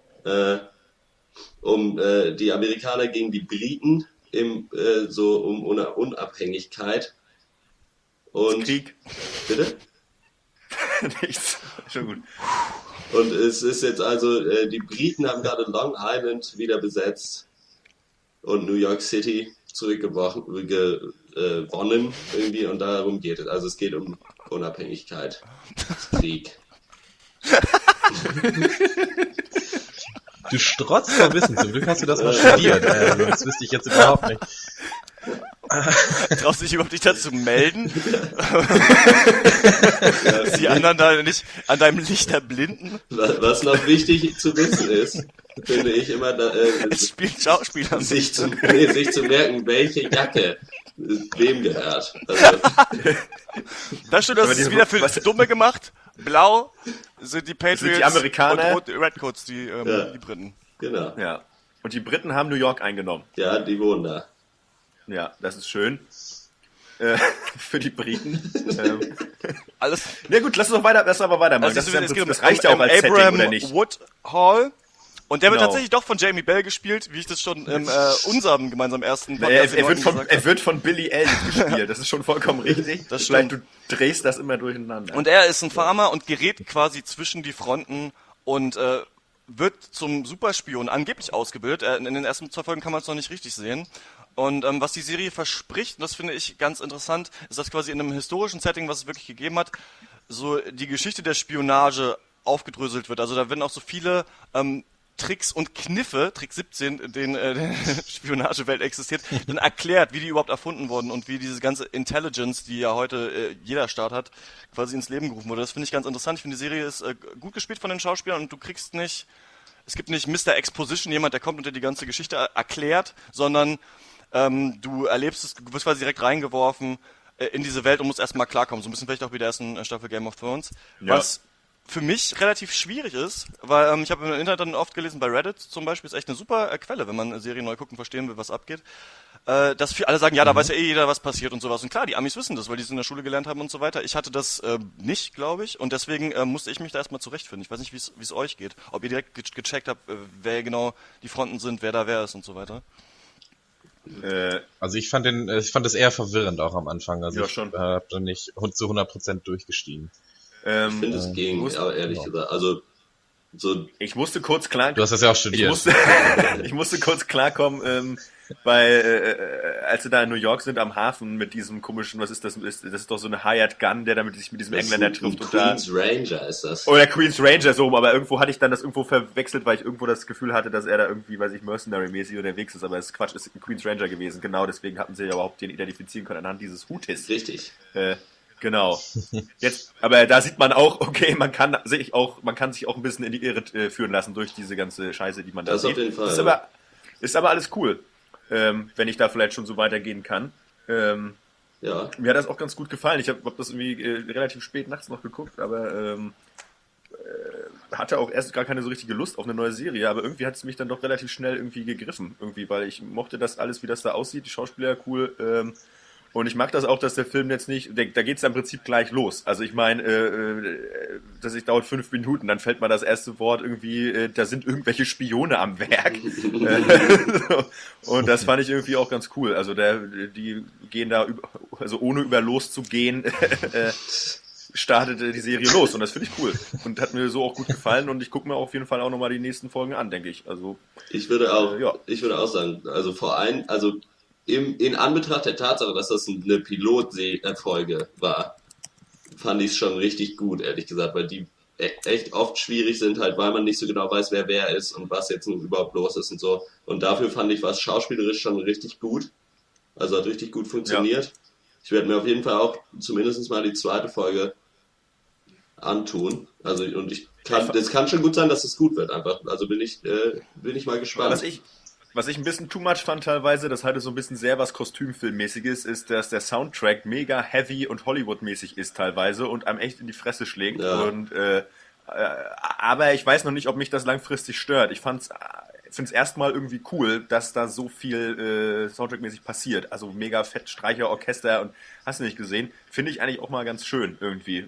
um die Amerikaner gegen die Briten um Unabhängigkeit. Und Krieg. bitte? Nichts. Schon gut. Und es ist jetzt also, die Briten haben gerade Long Island wieder besetzt und New York City zurückgewonnen irgendwie, und darum geht es. Also es geht um Unabhängigkeit, Krieg. Du strotzt vor Wissen, zum Glück hast du das mal studiert. Das wüsste ich jetzt überhaupt nicht. Traust du dich überhaupt nicht dazu melden? Dass die anderen da nicht an deinem Licht erblinden? Was noch wichtig zu wissen ist, finde ich immer, Es spielt Schauspieler. sich zu merken, welche Jacke wem gehört? Also, Das stimmt, das ist wieder für Dumme gemacht. Blau sind die Patriots sind die Amerikaner. und rot die Redcoats, die Briten. genau. Ja. Und die Briten haben New York eingenommen. Ja, die wohnen da. Ja, das ist schön. Für die Briten. Alles. Na gut, lass uns aber weitermachen. Also Das reicht ja auch als Setting, Abraham oder nicht? Woodhall. Und der wird Genau. tatsächlich doch von Jamie Bell gespielt, wie ich das schon in unserem gemeinsamen ersten Er in Norden gesagt habe. wird von Billy Elliot gespielt. Das ist schon vollkommen richtig. Das Vielleicht stimmt. du drehst das immer durcheinander. Und er ist ein Farmer und gerät quasi zwischen die Fronten und wird zum Superspion angeblich ausgebildet. In den ersten 2 Folgen kann man es noch nicht richtig sehen. Und was die Serie verspricht, und das finde ich ganz interessant, ist, dass quasi in einem historischen Setting, was es wirklich gegeben hat, so die Geschichte der Spionage aufgedröselt wird. Also da werden auch so viele Tricks und Kniffe, Trick 17, in denen die Spionagewelt existiert, dann erklärt, wie die überhaupt erfunden wurden und wie diese ganze Intelligence, die ja heute jeder Staat hat, quasi ins Leben gerufen wurde. Das finde ich ganz interessant. Ich finde, die Serie ist gut gespielt von den Schauspielern und du kriegst nicht, es gibt nicht Mr. Exposition, jemand, der kommt und dir die ganze Geschichte erklärt, sondern du erlebst es, du wirst quasi direkt reingeworfen in diese Welt und musst erstmal klarkommen. So ein bisschen vielleicht auch wie der ersten Staffel Game of Thrones. Ja. Was für mich relativ schwierig ist, weil ich habe im Internet dann oft gelesen, bei Reddit zum Beispiel, ist echt eine super Quelle, wenn man Serien neu gucken und verstehen will, was abgeht. Dass alle sagen, ja, da weiß ja jeder, was passiert und sowas. Und klar, die Amis wissen das, weil die es in der Schule gelernt haben und so weiter. Ich hatte das nicht, glaube ich, und deswegen musste ich mich da erstmal zurechtfinden. Ich weiß nicht, wie es euch geht. Ob ihr direkt gecheckt habt, wer genau die Fronten sind, wer da wer ist und so weiter. Also ich fand das eher verwirrend auch am Anfang. Also Ja, ich schon. habe da nicht zu 100% durchgestiegen. Ich finde, es ging, aber ehrlich gesagt. Also, so, Ich musste kurz klar. Du hast das ja auch Ich studiert. ich musste kurz klarkommen, als sie da in New York sind am Hafen mit diesem komischen, was ist das? Das ist doch so eine Hired Gun, der damit sich mit diesem das Engländer ist ein trifft und da. Queen's Ranger ist das. Oder Queen's Ranger so, aber irgendwo hatte ich dann das irgendwo verwechselt, weil ich irgendwo das Gefühl hatte, dass er da irgendwie, weiß ich, Mercenary-mäßig unterwegs ist, aber das ist Quatsch, ist ein Queen's Ranger gewesen. Genau, deswegen hatten sie ja überhaupt den identifizieren können anhand dieses Hutes. Richtig. Genau. Jetzt, aber da sieht man auch, okay, man kann sich auch ein bisschen in die Irre führen lassen durch diese ganze Scheiße, die man da Das sieht. auf jeden Fall, Ist aber alles cool, wenn ich da vielleicht schon so weitergehen kann. Ja. Mir hat das auch ganz gut gefallen. Ich hab das irgendwie relativ spät nachts noch geguckt, aber hatte auch erst gar keine so richtige Lust auf eine neue Serie, aber irgendwie hat es mich dann doch relativ schnell irgendwie gegriffen, irgendwie, weil ich mochte das alles, wie das da aussieht, die Schauspieler cool, und ich mag das auch, dass der Film jetzt nicht, da geht es im Prinzip gleich los. Also ich meine, das dauert 5 Minuten, dann fällt mal das erste Wort irgendwie, da sind irgendwelche Spione am Werk. Und das fand ich irgendwie auch ganz cool. Also die gehen da, also ohne über loszugehen, startete die Serie los und das finde ich cool. Und hat mir so auch gut gefallen und ich gucke mir auf jeden Fall auch nochmal die nächsten Folgen an, denke ich. Also Ich würde auch, ja. ich würde auch sagen, also vor allem, also in Anbetracht der Tatsache, dass das eine Pilotfolge war, fand ich es schon richtig gut, ehrlich gesagt, weil die echt oft schwierig sind, halt, weil man nicht so genau weiß, wer ist und was jetzt nun überhaupt los ist und so. Und dafür fand ich was schauspielerisch schon richtig gut. Also hat richtig gut funktioniert. Ja. Ich werde mir auf jeden Fall auch zumindest mal die 2. Folge antun. Also, und es kann schon gut sein, dass es gut wird, einfach. Also bin ich mal gespannt. Was ich ein bisschen too much fand teilweise, das hatte so ein bisschen sehr was Kostümfilmmäßiges, ist, dass der Soundtrack mega heavy und Hollywood-mäßig ist teilweise und einem echt in die Fresse schlägt. Ja. Und aber ich weiß noch nicht, ob mich das langfristig stört. Ich finde es erstmal irgendwie cool, dass da so viel Soundtrack-mäßig passiert. Also mega fett Streicher, Orchester und hast du nicht gesehen. Finde ich eigentlich auch mal ganz schön irgendwie.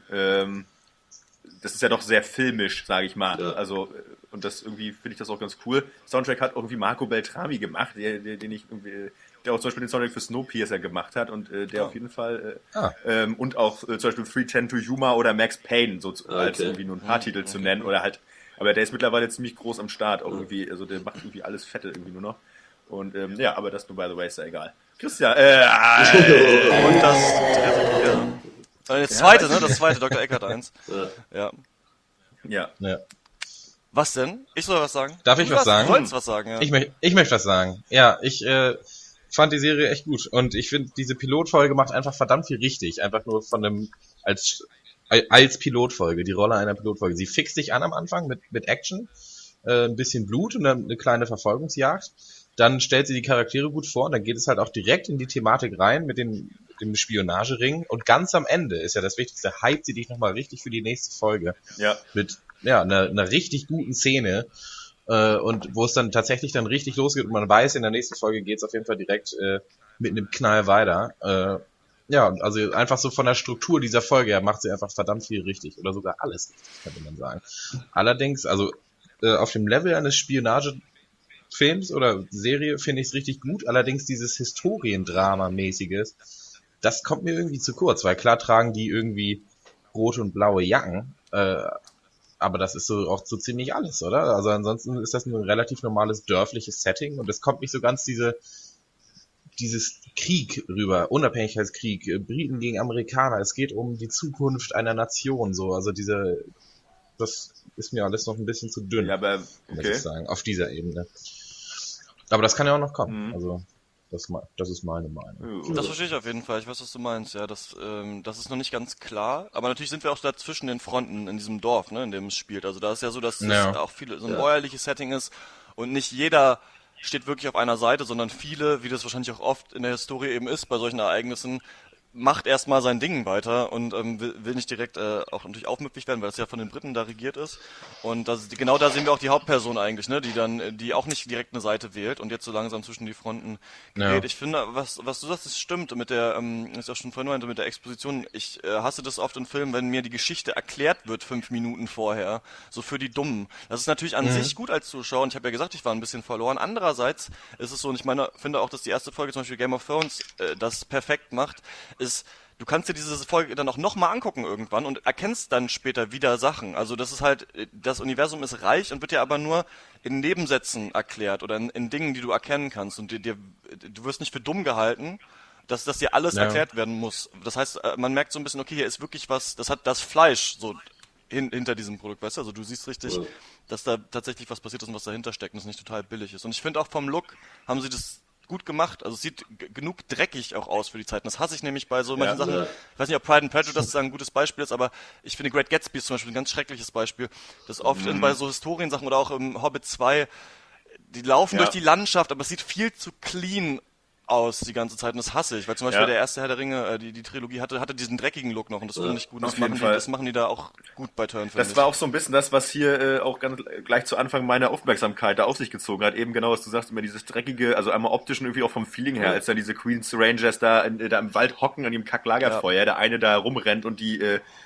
Das ist ja doch sehr filmisch, sage ich mal. Ja. Also und das irgendwie finde ich das auch ganz cool. Soundtrack hat irgendwie Marco Beltrami gemacht, der auch zum Beispiel den Soundtrack für Snowpiercer gemacht hat und der auf jeden Fall und auch zum Beispiel 3:10 to Yuma oder Max Payne, so als irgendwie nur ein paar Titel zu nennen oder halt, aber der ist mittlerweile ziemlich groß am Start auch irgendwie, also der macht irgendwie alles Fette irgendwie nur noch und ja, aber das nur by the way ist ja egal. Christian, und das zweite, ne? Das zweite, Dr. Eckert 1. Ja. Was denn? Ich soll was sagen? Darf ich was sagen? Du wolltest was sagen, ja. Ich möchte was sagen. Ja, ich fand die Serie echt gut. Und ich finde, diese Pilotfolge macht einfach verdammt viel richtig. Einfach nur als Pilotfolge, die Rolle einer Pilotfolge. Sie fixt dich an am Anfang mit Action, ein bisschen Blut und dann eine kleine Verfolgungsjagd. dann stellt sie die Charaktere gut vor und dann geht es halt auch direkt in die Thematik rein mit dem Spionagering und ganz am Ende ist ja das Wichtigste, hypt sie dich nochmal richtig für die nächste Folge. Ja. Mit einer richtig guten Szene und wo es dann tatsächlich dann richtig losgeht und man weiß, in der nächsten Folge geht es auf jeden Fall direkt mit einem Knall weiter. Ja, also einfach so von der Struktur dieser Folge her macht sie einfach verdammt viel richtig oder sogar alles richtig, könnte man sagen. Allerdings, also auf dem Level eines Spionagefilms oder Serie finde ich es richtig gut, allerdings dieses Historiendrama-mäßiges, das kommt mir irgendwie zu kurz, weil klar tragen die irgendwie rote und blaue Jacken, aber das ist so auch so ziemlich alles, oder? Also ansonsten ist das ein relativ normales dörfliches Setting und es kommt nicht so ganz dieses Krieg rüber, Unabhängigkeitskrieg, Briten gegen Amerikaner, es geht um die Zukunft einer Nation, so, also das ist mir alles noch ein bisschen zu dünn, Ja, aber muss okay. ich sagen, auf dieser Ebene. Aber das kann ja auch noch kommen, also das ist meine Meinung. Das verstehe ich auf jeden Fall. Ich weiß, was du meinst. Ja, das ist noch nicht ganz klar. Aber natürlich sind wir auch da zwischen den Fronten in diesem Dorf, ne, in dem es spielt. Also da ist ja so, dass es auch so ein bäuerliches Setting ist und nicht jeder steht wirklich auf einer Seite, sondern viele, wie das wahrscheinlich auch oft in der Historie eben ist, bei solchen Ereignissen, macht erstmal sein Ding weiter und will nicht direkt auch natürlich aufmüpfig werden, weil es ja von den Briten da regiert ist. Und genau da sehen wir auch die Hauptperson eigentlich, ne, die auch nicht direkt eine Seite wählt und jetzt so langsam zwischen die Fronten gerät. Ich finde, was du sagst, das stimmt mit der, ist auch schon vorhin meinte, mit der Exposition. Ich hasse das oft in Filmen, wenn mir die Geschichte erklärt wird 5 Minuten vorher, so für die Dummen. Das ist natürlich an sich gut als Zuschauer und ich habe ja gesagt, ich war ein bisschen verloren. Andererseits ist es so, und ich finde auch, dass die erste Folge zum Beispiel Game of Thrones das perfekt macht, du kannst dir diese Folge dann auch nochmal angucken irgendwann und erkennst dann später wieder Sachen. Also das ist halt, das Universum ist reich und wird dir aber nur in Nebensätzen erklärt oder in Dingen, die du erkennen kannst. Und du wirst nicht für dumm gehalten, dass dir alles erklärt werden muss. Das heißt, man merkt so ein bisschen, okay, hier ist wirklich was, das hat das Fleisch so hinter diesem Produkt, weißt du? Also du siehst richtig, dass da tatsächlich was passiert ist und was dahinter steckt und es nicht total billig ist. Und ich finde auch vom Look haben sie das gut gemacht, also es sieht genug dreckig auch aus für die Zeiten. Das hasse ich nämlich bei so manchen Sachen. Ich weiß nicht, ob Pride and Prejudice ein gutes Beispiel ist, aber ich finde Great Gatsby ist zum Beispiel ein ganz schreckliches Beispiel. Das oft bei so Historiensachen oder auch im Hobbit 2, die laufen durch die Landschaft, aber es sieht viel zu clean aus die ganze Zeit und das hasse ich, weil zum Beispiel der erste Herr der Ringe, die Trilogie hatte diesen dreckigen Look noch und das finde ich gut. Das machen die da auch gut bei Turn. Das war auch so ein bisschen das, was hier auch ganz gleich zu Anfang meine Aufmerksamkeit da auf sich gezogen hat. Eben genau, was du sagst, immer dieses dreckige, also einmal optisch und irgendwie auch vom Feeling her, als dann diese Queen's Rangers da im Wald hocken an dem Kacklagerfeuer, der eine da rumrennt und die,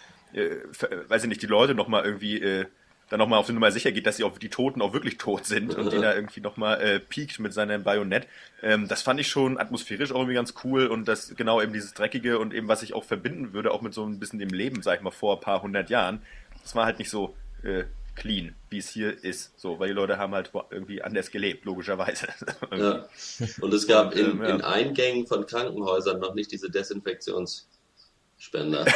weiß ich nicht, die Leute nochmal irgendwie dann nochmal auf die Nummer sicher geht, dass die Toten auch wirklich tot sind und den da irgendwie nochmal piekt mit seinem Bajonett. Das fand ich schon atmosphärisch auch irgendwie ganz cool und das genau eben dieses Dreckige und eben was ich auch verbinden würde, auch mit so ein bisschen dem Leben, sag ich mal, vor ein paar 100 Jahren. Das war halt nicht so clean, wie es hier ist, so, weil die Leute haben halt irgendwie anders gelebt, logischerweise. Ja. Und es gab in Eingängen von Krankenhäusern noch nicht diese Desinfektionsspender.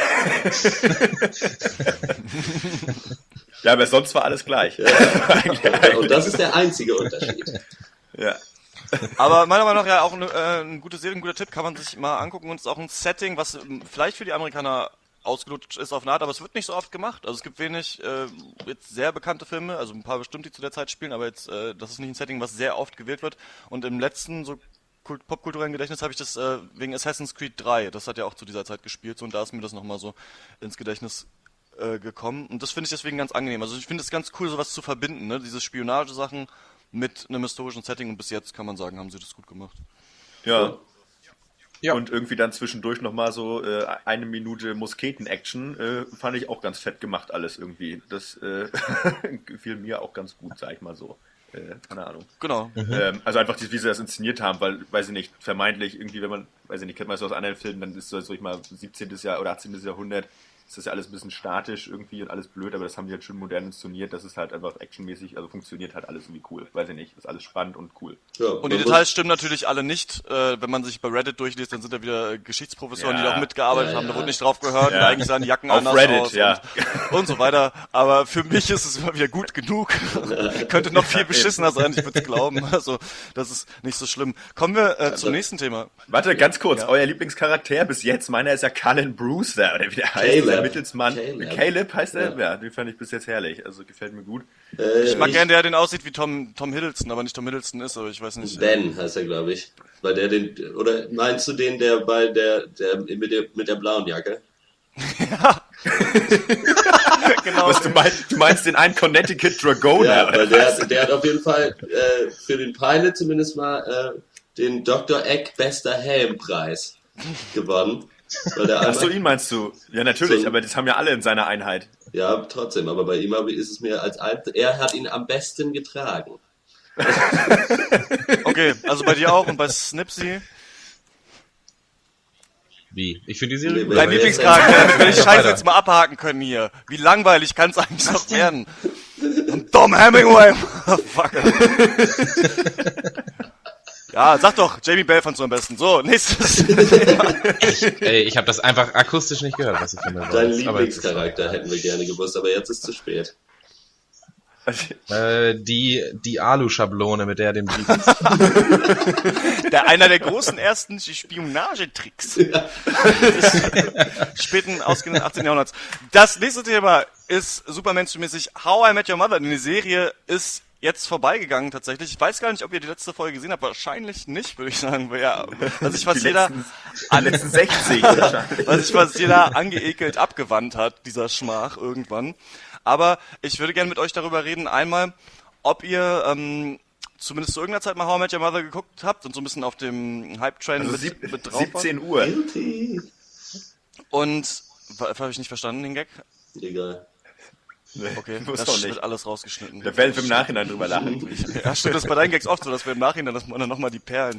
Ja, aber sonst war alles gleich. Und das ist der einzige Unterschied. Ja. Aber meiner Meinung nach ja auch eine gute Serie, ein guter Tipp, kann man sich mal angucken und es ist auch ein Setting, was vielleicht für die Amerikaner ausgelutscht ist auf eine Art, aber es wird nicht so oft gemacht. Also es gibt wenig jetzt sehr bekannte Filme, also ein paar bestimmt, die zu der Zeit spielen, aber jetzt das ist nicht ein Setting, was sehr oft gewählt wird. Und im letzten so popkulturellen Gedächtnis habe ich das wegen Assassin's Creed 3, das hat ja auch zu dieser Zeit gespielt so, und da ist mir das nochmal so ins Gedächtnis gekommen. Und das finde ich deswegen ganz angenehm. Also ich finde es ganz cool, sowas zu verbinden, ne? Diese Spionagesachen mit einem historischen Setting und bis jetzt kann man sagen, haben sie das gut gemacht. Ja. Ja. Und irgendwie dann zwischendurch nochmal so 1 Minute Musketen-Action fand ich auch ganz fett gemacht alles irgendwie. Das gefiel mir auch ganz gut, sag ich mal so. Keine Ahnung. Genau. Also einfach, wie sie das inszeniert haben, weil, weiß ich nicht, vermeintlich irgendwie, wenn man, weiß ich nicht, kennt man das aus anderen Filmen, dann ist das, sag ich mal, 17. Jahr oder 18. Jahrhundert, ist das ja alles ein bisschen statisch irgendwie und alles blöd, aber das haben die halt schön modern inszeniert, das ist halt einfach actionmäßig, also funktioniert halt alles irgendwie cool, weiß ich nicht, ist alles spannend und cool. Ja, und die Details stimmen natürlich alle nicht, wenn man sich bei Reddit durchliest, dann sind da wieder Geschichtsprofessoren, die da auch mitgearbeitet haben, da wurde nicht drauf gehört, und eigentlich sahen die Jacken auf anders Reddit, aus ja. und so weiter, aber für mich ist es immer wieder gut genug, könnte noch viel beschissener sein, ich würde es glauben, also das ist nicht so schlimm. Kommen wir zum nächsten Thema. Warte, ganz kurz, euer Lieblingscharakter bis jetzt, meiner ist ja Cullen Brewster, oder wie der heißt. der Mittelsmann. Caleb heißt er? Ja, den fand ich bis jetzt herrlich. Also gefällt mir gut. Ich mag gern, der den aussieht wie Tom Hiddleston, aber nicht Tom Hiddleston ist, aber ich weiß nicht. Ben heißt er, glaube ich. Weil der oder meinst du den, der bei der mit der blauen Jacke? Ja. Genau. Was du meinst den einen Connecticut Dragoner? Ja, weil der hat auf jeden Fall für den Pilot zumindest mal den Dr. Egg Bester Helmpreis gewonnen. Weil der Achso, ihn meinst du? Ja, natürlich, aber das haben ja alle in seiner Einheit. Ja, trotzdem, aber bei ihm ist es mir er hat ihn am besten getragen. Okay, also bei dir auch und bei Snipsy? Wie? Ich finde die Serie gut. Dein Lieblingscharakter, damit wir die Scheiße jetzt mal abhaken können hier. Wie langweilig kann es eigentlich noch werden? Und Tom Hemingway, Motherfucker. Ja, sag doch, Jamie Bell fandst du am besten. So, nächstes Thema. Ich habe das einfach akustisch nicht gehört, was ich finde. Dein Lieblingscharakter hätten wir gerne gewusst, aber jetzt ist es zu spät. Die Alu-Schablone, mit der er den Brief Einer der großen ersten Spionagetricks des späten, ausgehenden 18. Jahrhunderts. Das nächste Thema ist super mainstream-mäßig How I Met Your Mother. Die Serie ist jetzt vorbeigegangen tatsächlich. Ich weiß gar nicht, ob ihr die letzte Folge gesehen habt. Wahrscheinlich nicht, würde ich sagen. Ja, dass sich fast jeder letzten 60 wahrscheinlich. weil sich fast jeder angeekelt abgewandt hat, dieser Schmach irgendwann. Aber ich würde gerne mit euch darüber reden, einmal, ob ihr zumindest zu irgendeiner Zeit mal How I Met Your Mother geguckt habt und so ein bisschen auf dem Hype-Train also mit drauf 17 Uhr. Und, habe ich nicht verstanden, den Gag? Egal. Okay, muss das doch nicht. wird alles rausgeschnitten. Da werden wir im Nachhinein drüber lachen. Ja, stimmt, das ist bei deinen Gags oft so, dass wir im Nachhinein, dass man dann nochmal die Perlen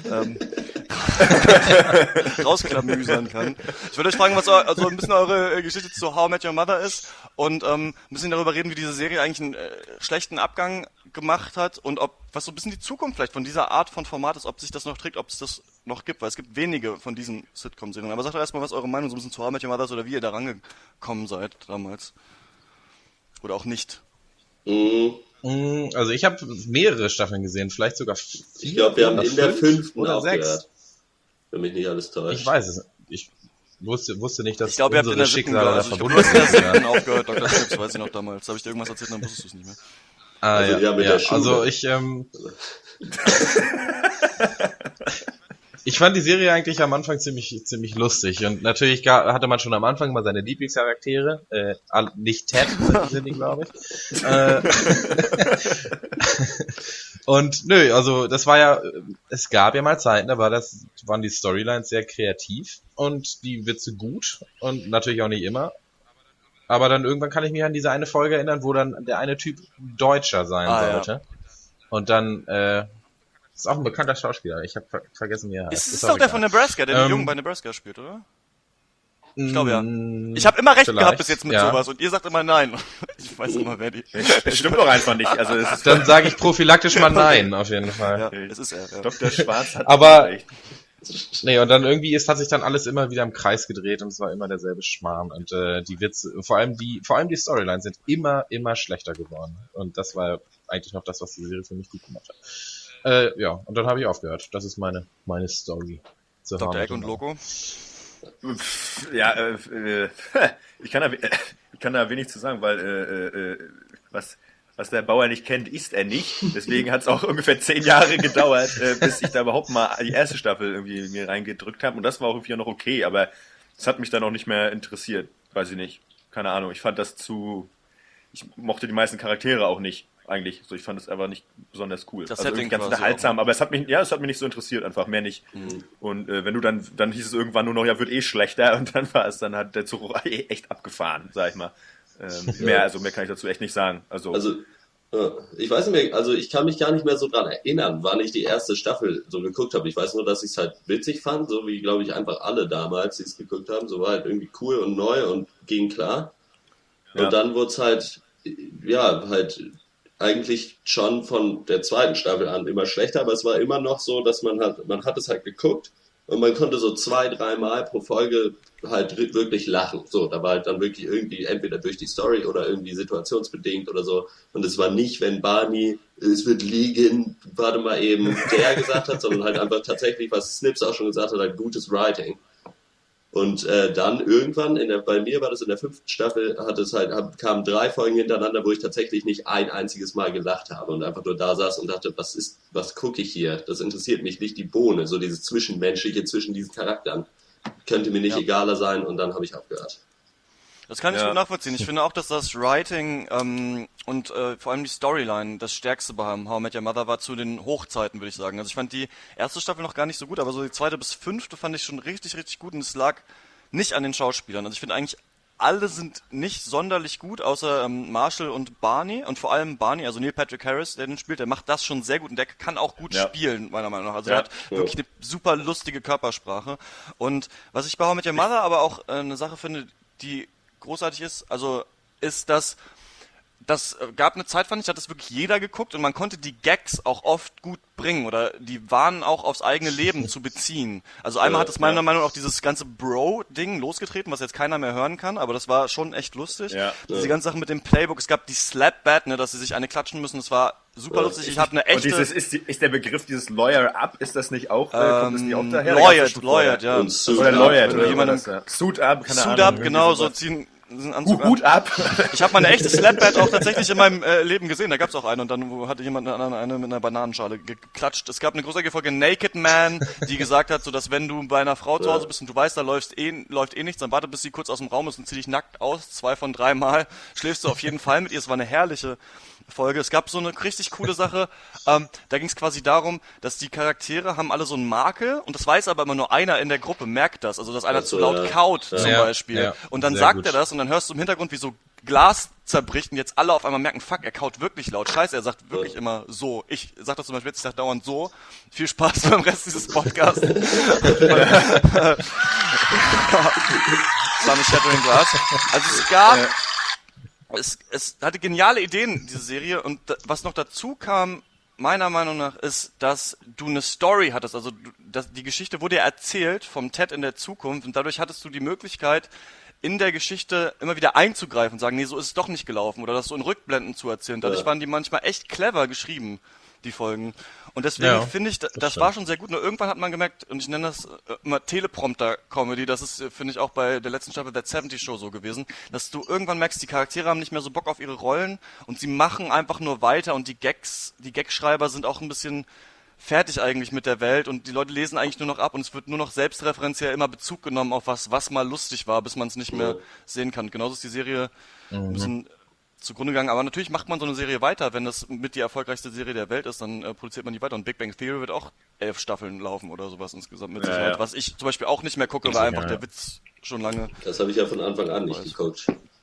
rausklamüsern kann. Ich würde euch fragen, was also ein bisschen eure Geschichte zu How I Met Your Mother ist und ein bisschen darüber reden, wie diese Serie eigentlich einen schlechten Abgang gemacht hat und was so ein bisschen die Zukunft vielleicht von dieser Art von Format ist, ob sich das noch trägt, ob es das noch gibt, weil es gibt wenige von diesen Sitcom-Serien. Aber sagt doch erstmal, was eure Meinung so ein bisschen zu How I Met Your Mother ist oder wie ihr da rangekommen seid damals. Oder auch nicht. Also ich habe mehrere Staffeln gesehen, vielleicht sogar 4. Ich glaube, wir haben in der 5. oder aufgehört. Wenn mich nicht alles täuscht. Ich weiß es. Ich wusste nicht, dass Ich glaube, ihr habt in der 7. Schicksale da Ich habe verbunden in der 7. sind. aufgehört, Dr. Schnips, weiß ich noch damals. Habe ich dir irgendwas erzählt, dann wusstest du es nicht mehr. Also, ja, mit der Schule. Also ich fand die Serie eigentlich am Anfang ziemlich lustig und natürlich hatte man schon am Anfang mal seine Lieblingscharaktere, nicht Ted sind die, glaube ich. Und nö, also das war ja, es gab ja mal Zeiten, da waren die Storylines sehr kreativ und die Witze gut und natürlich auch nicht immer. Aber dann irgendwann kann ich mich an diese eine Folge erinnern, wo dann der eine Typ Deutscher sein sollte. Ja. Und dann, ist auch ein bekannter Schauspieler. Ich habe vergessen, wie er heißt. Ist doch der von Nebraska, der den Jungen bei Nebraska spielt, oder? Ich glaube ja. Ich habe immer recht gehabt bis jetzt mit sowas und ihr sagt immer nein. Ich weiß immer, wer die... Das stimmt doch einfach nicht. Also es ist dann sage ich prophylaktisch mal nein, auf jeden Fall. Ja, es ist er. Ja. Dr. Schwarz hat recht. Nee, und dann irgendwie hat sich dann alles immer wieder im Kreis gedreht und es war immer derselbe Schmarrn und die Witze, vor allem die Storylines sind immer schlechter geworden und das war eigentlich noch das, was die Serie für mich gut gemacht hat. Ja, und dann habe ich aufgehört. Das ist meine Story. Dr. Egg und Loco? Ja, ich kann da wenig zu sagen, weil was der Bauer nicht kennt, isst er nicht. Deswegen hat es auch ungefähr 10 Jahre gedauert, bis ich da überhaupt mal die erste Staffel irgendwie mir reingedrückt habe. Und das war auch irgendwie noch okay, aber es hat mich dann auch nicht mehr interessiert. Weiß ich nicht. Keine Ahnung. Ich fand das ich mochte die meisten Charaktere auch nicht, eigentlich. So, ich fand es aber nicht besonders cool. Das also Setting ganz quasi unterhaltsam, aber es hat mich nicht so interessiert, einfach mehr nicht. Und wenn du dann hieß es irgendwann nur noch, ja, wird schlechter und dann hat der Zug echt abgefahren, sag ich mal. Mehr kann ich dazu echt nicht sagen. Also ich weiß nicht mehr, also ich kann mich gar nicht mehr so dran erinnern, wann ich die erste Staffel so geguckt habe. Ich weiß nur, dass ich es halt witzig fand, so wie, glaube ich, einfach alle damals, die es geguckt haben. So war halt irgendwie cool und neu und ging klar. Ja. Und dann wurde es halt eigentlich schon von der zweiten Staffel an immer schlechter, aber es war immer noch so, dass man hat es halt geguckt und man konnte so 2-3 Mal pro Folge halt wirklich lachen. So, da war halt dann wirklich irgendwie entweder durch die Story oder irgendwie situationsbedingt oder so. Und es war nicht, wenn Barney, es wird liegen, warte mal eben, der gesagt hat, sondern halt einfach tatsächlich, was Snips auch schon gesagt hat, halt gutes Writing. Und dann irgendwann, bei mir war das in der 5. Staffel, kamen 3 Folgen hintereinander, wo ich tatsächlich nicht ein einziges Mal gelacht habe und einfach nur da saß und dachte, was gucke ich hier? Das interessiert mich nicht, die Bohne, so dieses Zwischenmenschliche zwischen diesen Charakteren. Könnte mir nicht egaler sein und dann habe ich aufgehört. Das kann ich gut nachvollziehen. Ich finde auch, dass das Writing und vor allem die Storyline das Stärkste bei How I Met Your Mother war zu den Hochzeiten, würde ich sagen. Also ich fand die erste Staffel noch gar nicht so gut, aber so die 2. bis 5. fand ich schon richtig, richtig gut und es lag nicht an den Schauspielern. Also ich finde eigentlich, alle sind nicht sonderlich gut, außer Marshall und Barney. Und vor allem Barney, also Neil Patrick Harris, der den spielt, der macht das schon sehr gut und der kann auch gut spielen, meiner Meinung nach. Also der hat wirklich eine super lustige Körpersprache. Und was ich bei How I Met Your Mother aber auch eine Sache finde, die großartig ist, dass das gab eine Zeit, fand ich, hat das wirklich jeder geguckt und man konnte die Gags auch oft gut bringen oder die waren auch aufs eigene Leben zu beziehen. Also einmal hat es meiner Meinung nach auch dieses ganze Bro-Ding losgetreten, was jetzt keiner mehr hören kann, aber das war schon echt lustig. Ja. Diese ganze Sache mit dem Playbook, es gab die Slap-Bat, dass sie sich eine klatschen müssen, das war super lustig. Ich habe eine echte... Und ist der Begriff dieses Lawyer-Up, ist das nicht auch, kommt das nicht auch daher? Lawyered, ja. Oder Lawyered, oder jemand Suit-Up, keine Ahnung. Suit-Up, genau, so ziehen... Hut ab! Ich habe mal eine echte Slapbat auch tatsächlich in meinem Leben gesehen. Da gab's auch eine und dann hatte jemand eine mit einer Bananenschale geklatscht. Es gab eine großartige Folge Naked Man, die gesagt hat, so dass wenn du bei einer Frau zu Hause bist und du weißt, da läuft eh nichts, dann warte, bis sie kurz aus dem Raum ist und zieh dich nackt aus. 2 von 3 Mal schläfst du auf jeden Fall mit ihr. Es war eine herrliche Folge. Es gab so eine richtig coole Sache. Da ging es quasi darum, dass die Charaktere haben alle so einen Makel und das weiß aber immer nur einer in der Gruppe, merkt das. Also, dass einer zu laut kaut zum Beispiel. Ja, und dann sagt er das und dann hörst du im Hintergrund, wie so Glas zerbricht und jetzt alle auf einmal merken, fuck, er kaut wirklich laut. Scheiße, er sagt wirklich immer so. Ich sag das zum Beispiel jetzt, ich sag dauernd so. Viel Spaß beim Rest dieses Podcasts. Sunny Shattering Glass. Also es gab... Es hatte geniale Ideen, diese Serie, und was noch dazu kam, meiner Meinung nach, ist, dass du eine Story hattest, also die Geschichte wurde ja erzählt vom Ted in der Zukunft und dadurch hattest du die Möglichkeit, in der Geschichte immer wieder einzugreifen und sagen, nee, so ist es doch nicht gelaufen oder das so in Rückblenden zu erzählen. Dadurch waren die manchmal echt clever geschrieben, die Folgen. Und deswegen finde ich, das war schon sehr gut. Nur irgendwann hat man gemerkt, und ich nenne das immer Teleprompter-Comedy, das ist, finde ich, auch bei der letzten Staffel der 70 Show so gewesen, dass du irgendwann merkst, die Charaktere haben nicht mehr so Bock auf ihre Rollen und sie machen einfach nur weiter und die Gagschreiber sind auch ein bisschen fertig eigentlich mit der Welt und die Leute lesen eigentlich nur noch ab und es wird nur noch selbstreferenziell immer Bezug genommen auf was mal lustig war, bis man es nicht mehr sehen kann. Genauso ist die Serie ein bisschen zugrunde gegangen, aber natürlich macht man so eine Serie weiter, wenn das mit die erfolgreichste Serie der Welt ist, dann produziert man die weiter und Big Bang Theory wird auch 11 Staffeln laufen oder sowas insgesamt mit Sicherheit, was ich zum Beispiel auch nicht mehr gucke, weil einfach der Witz schon lange... Das habe ich ja von Anfang an nicht geguckt.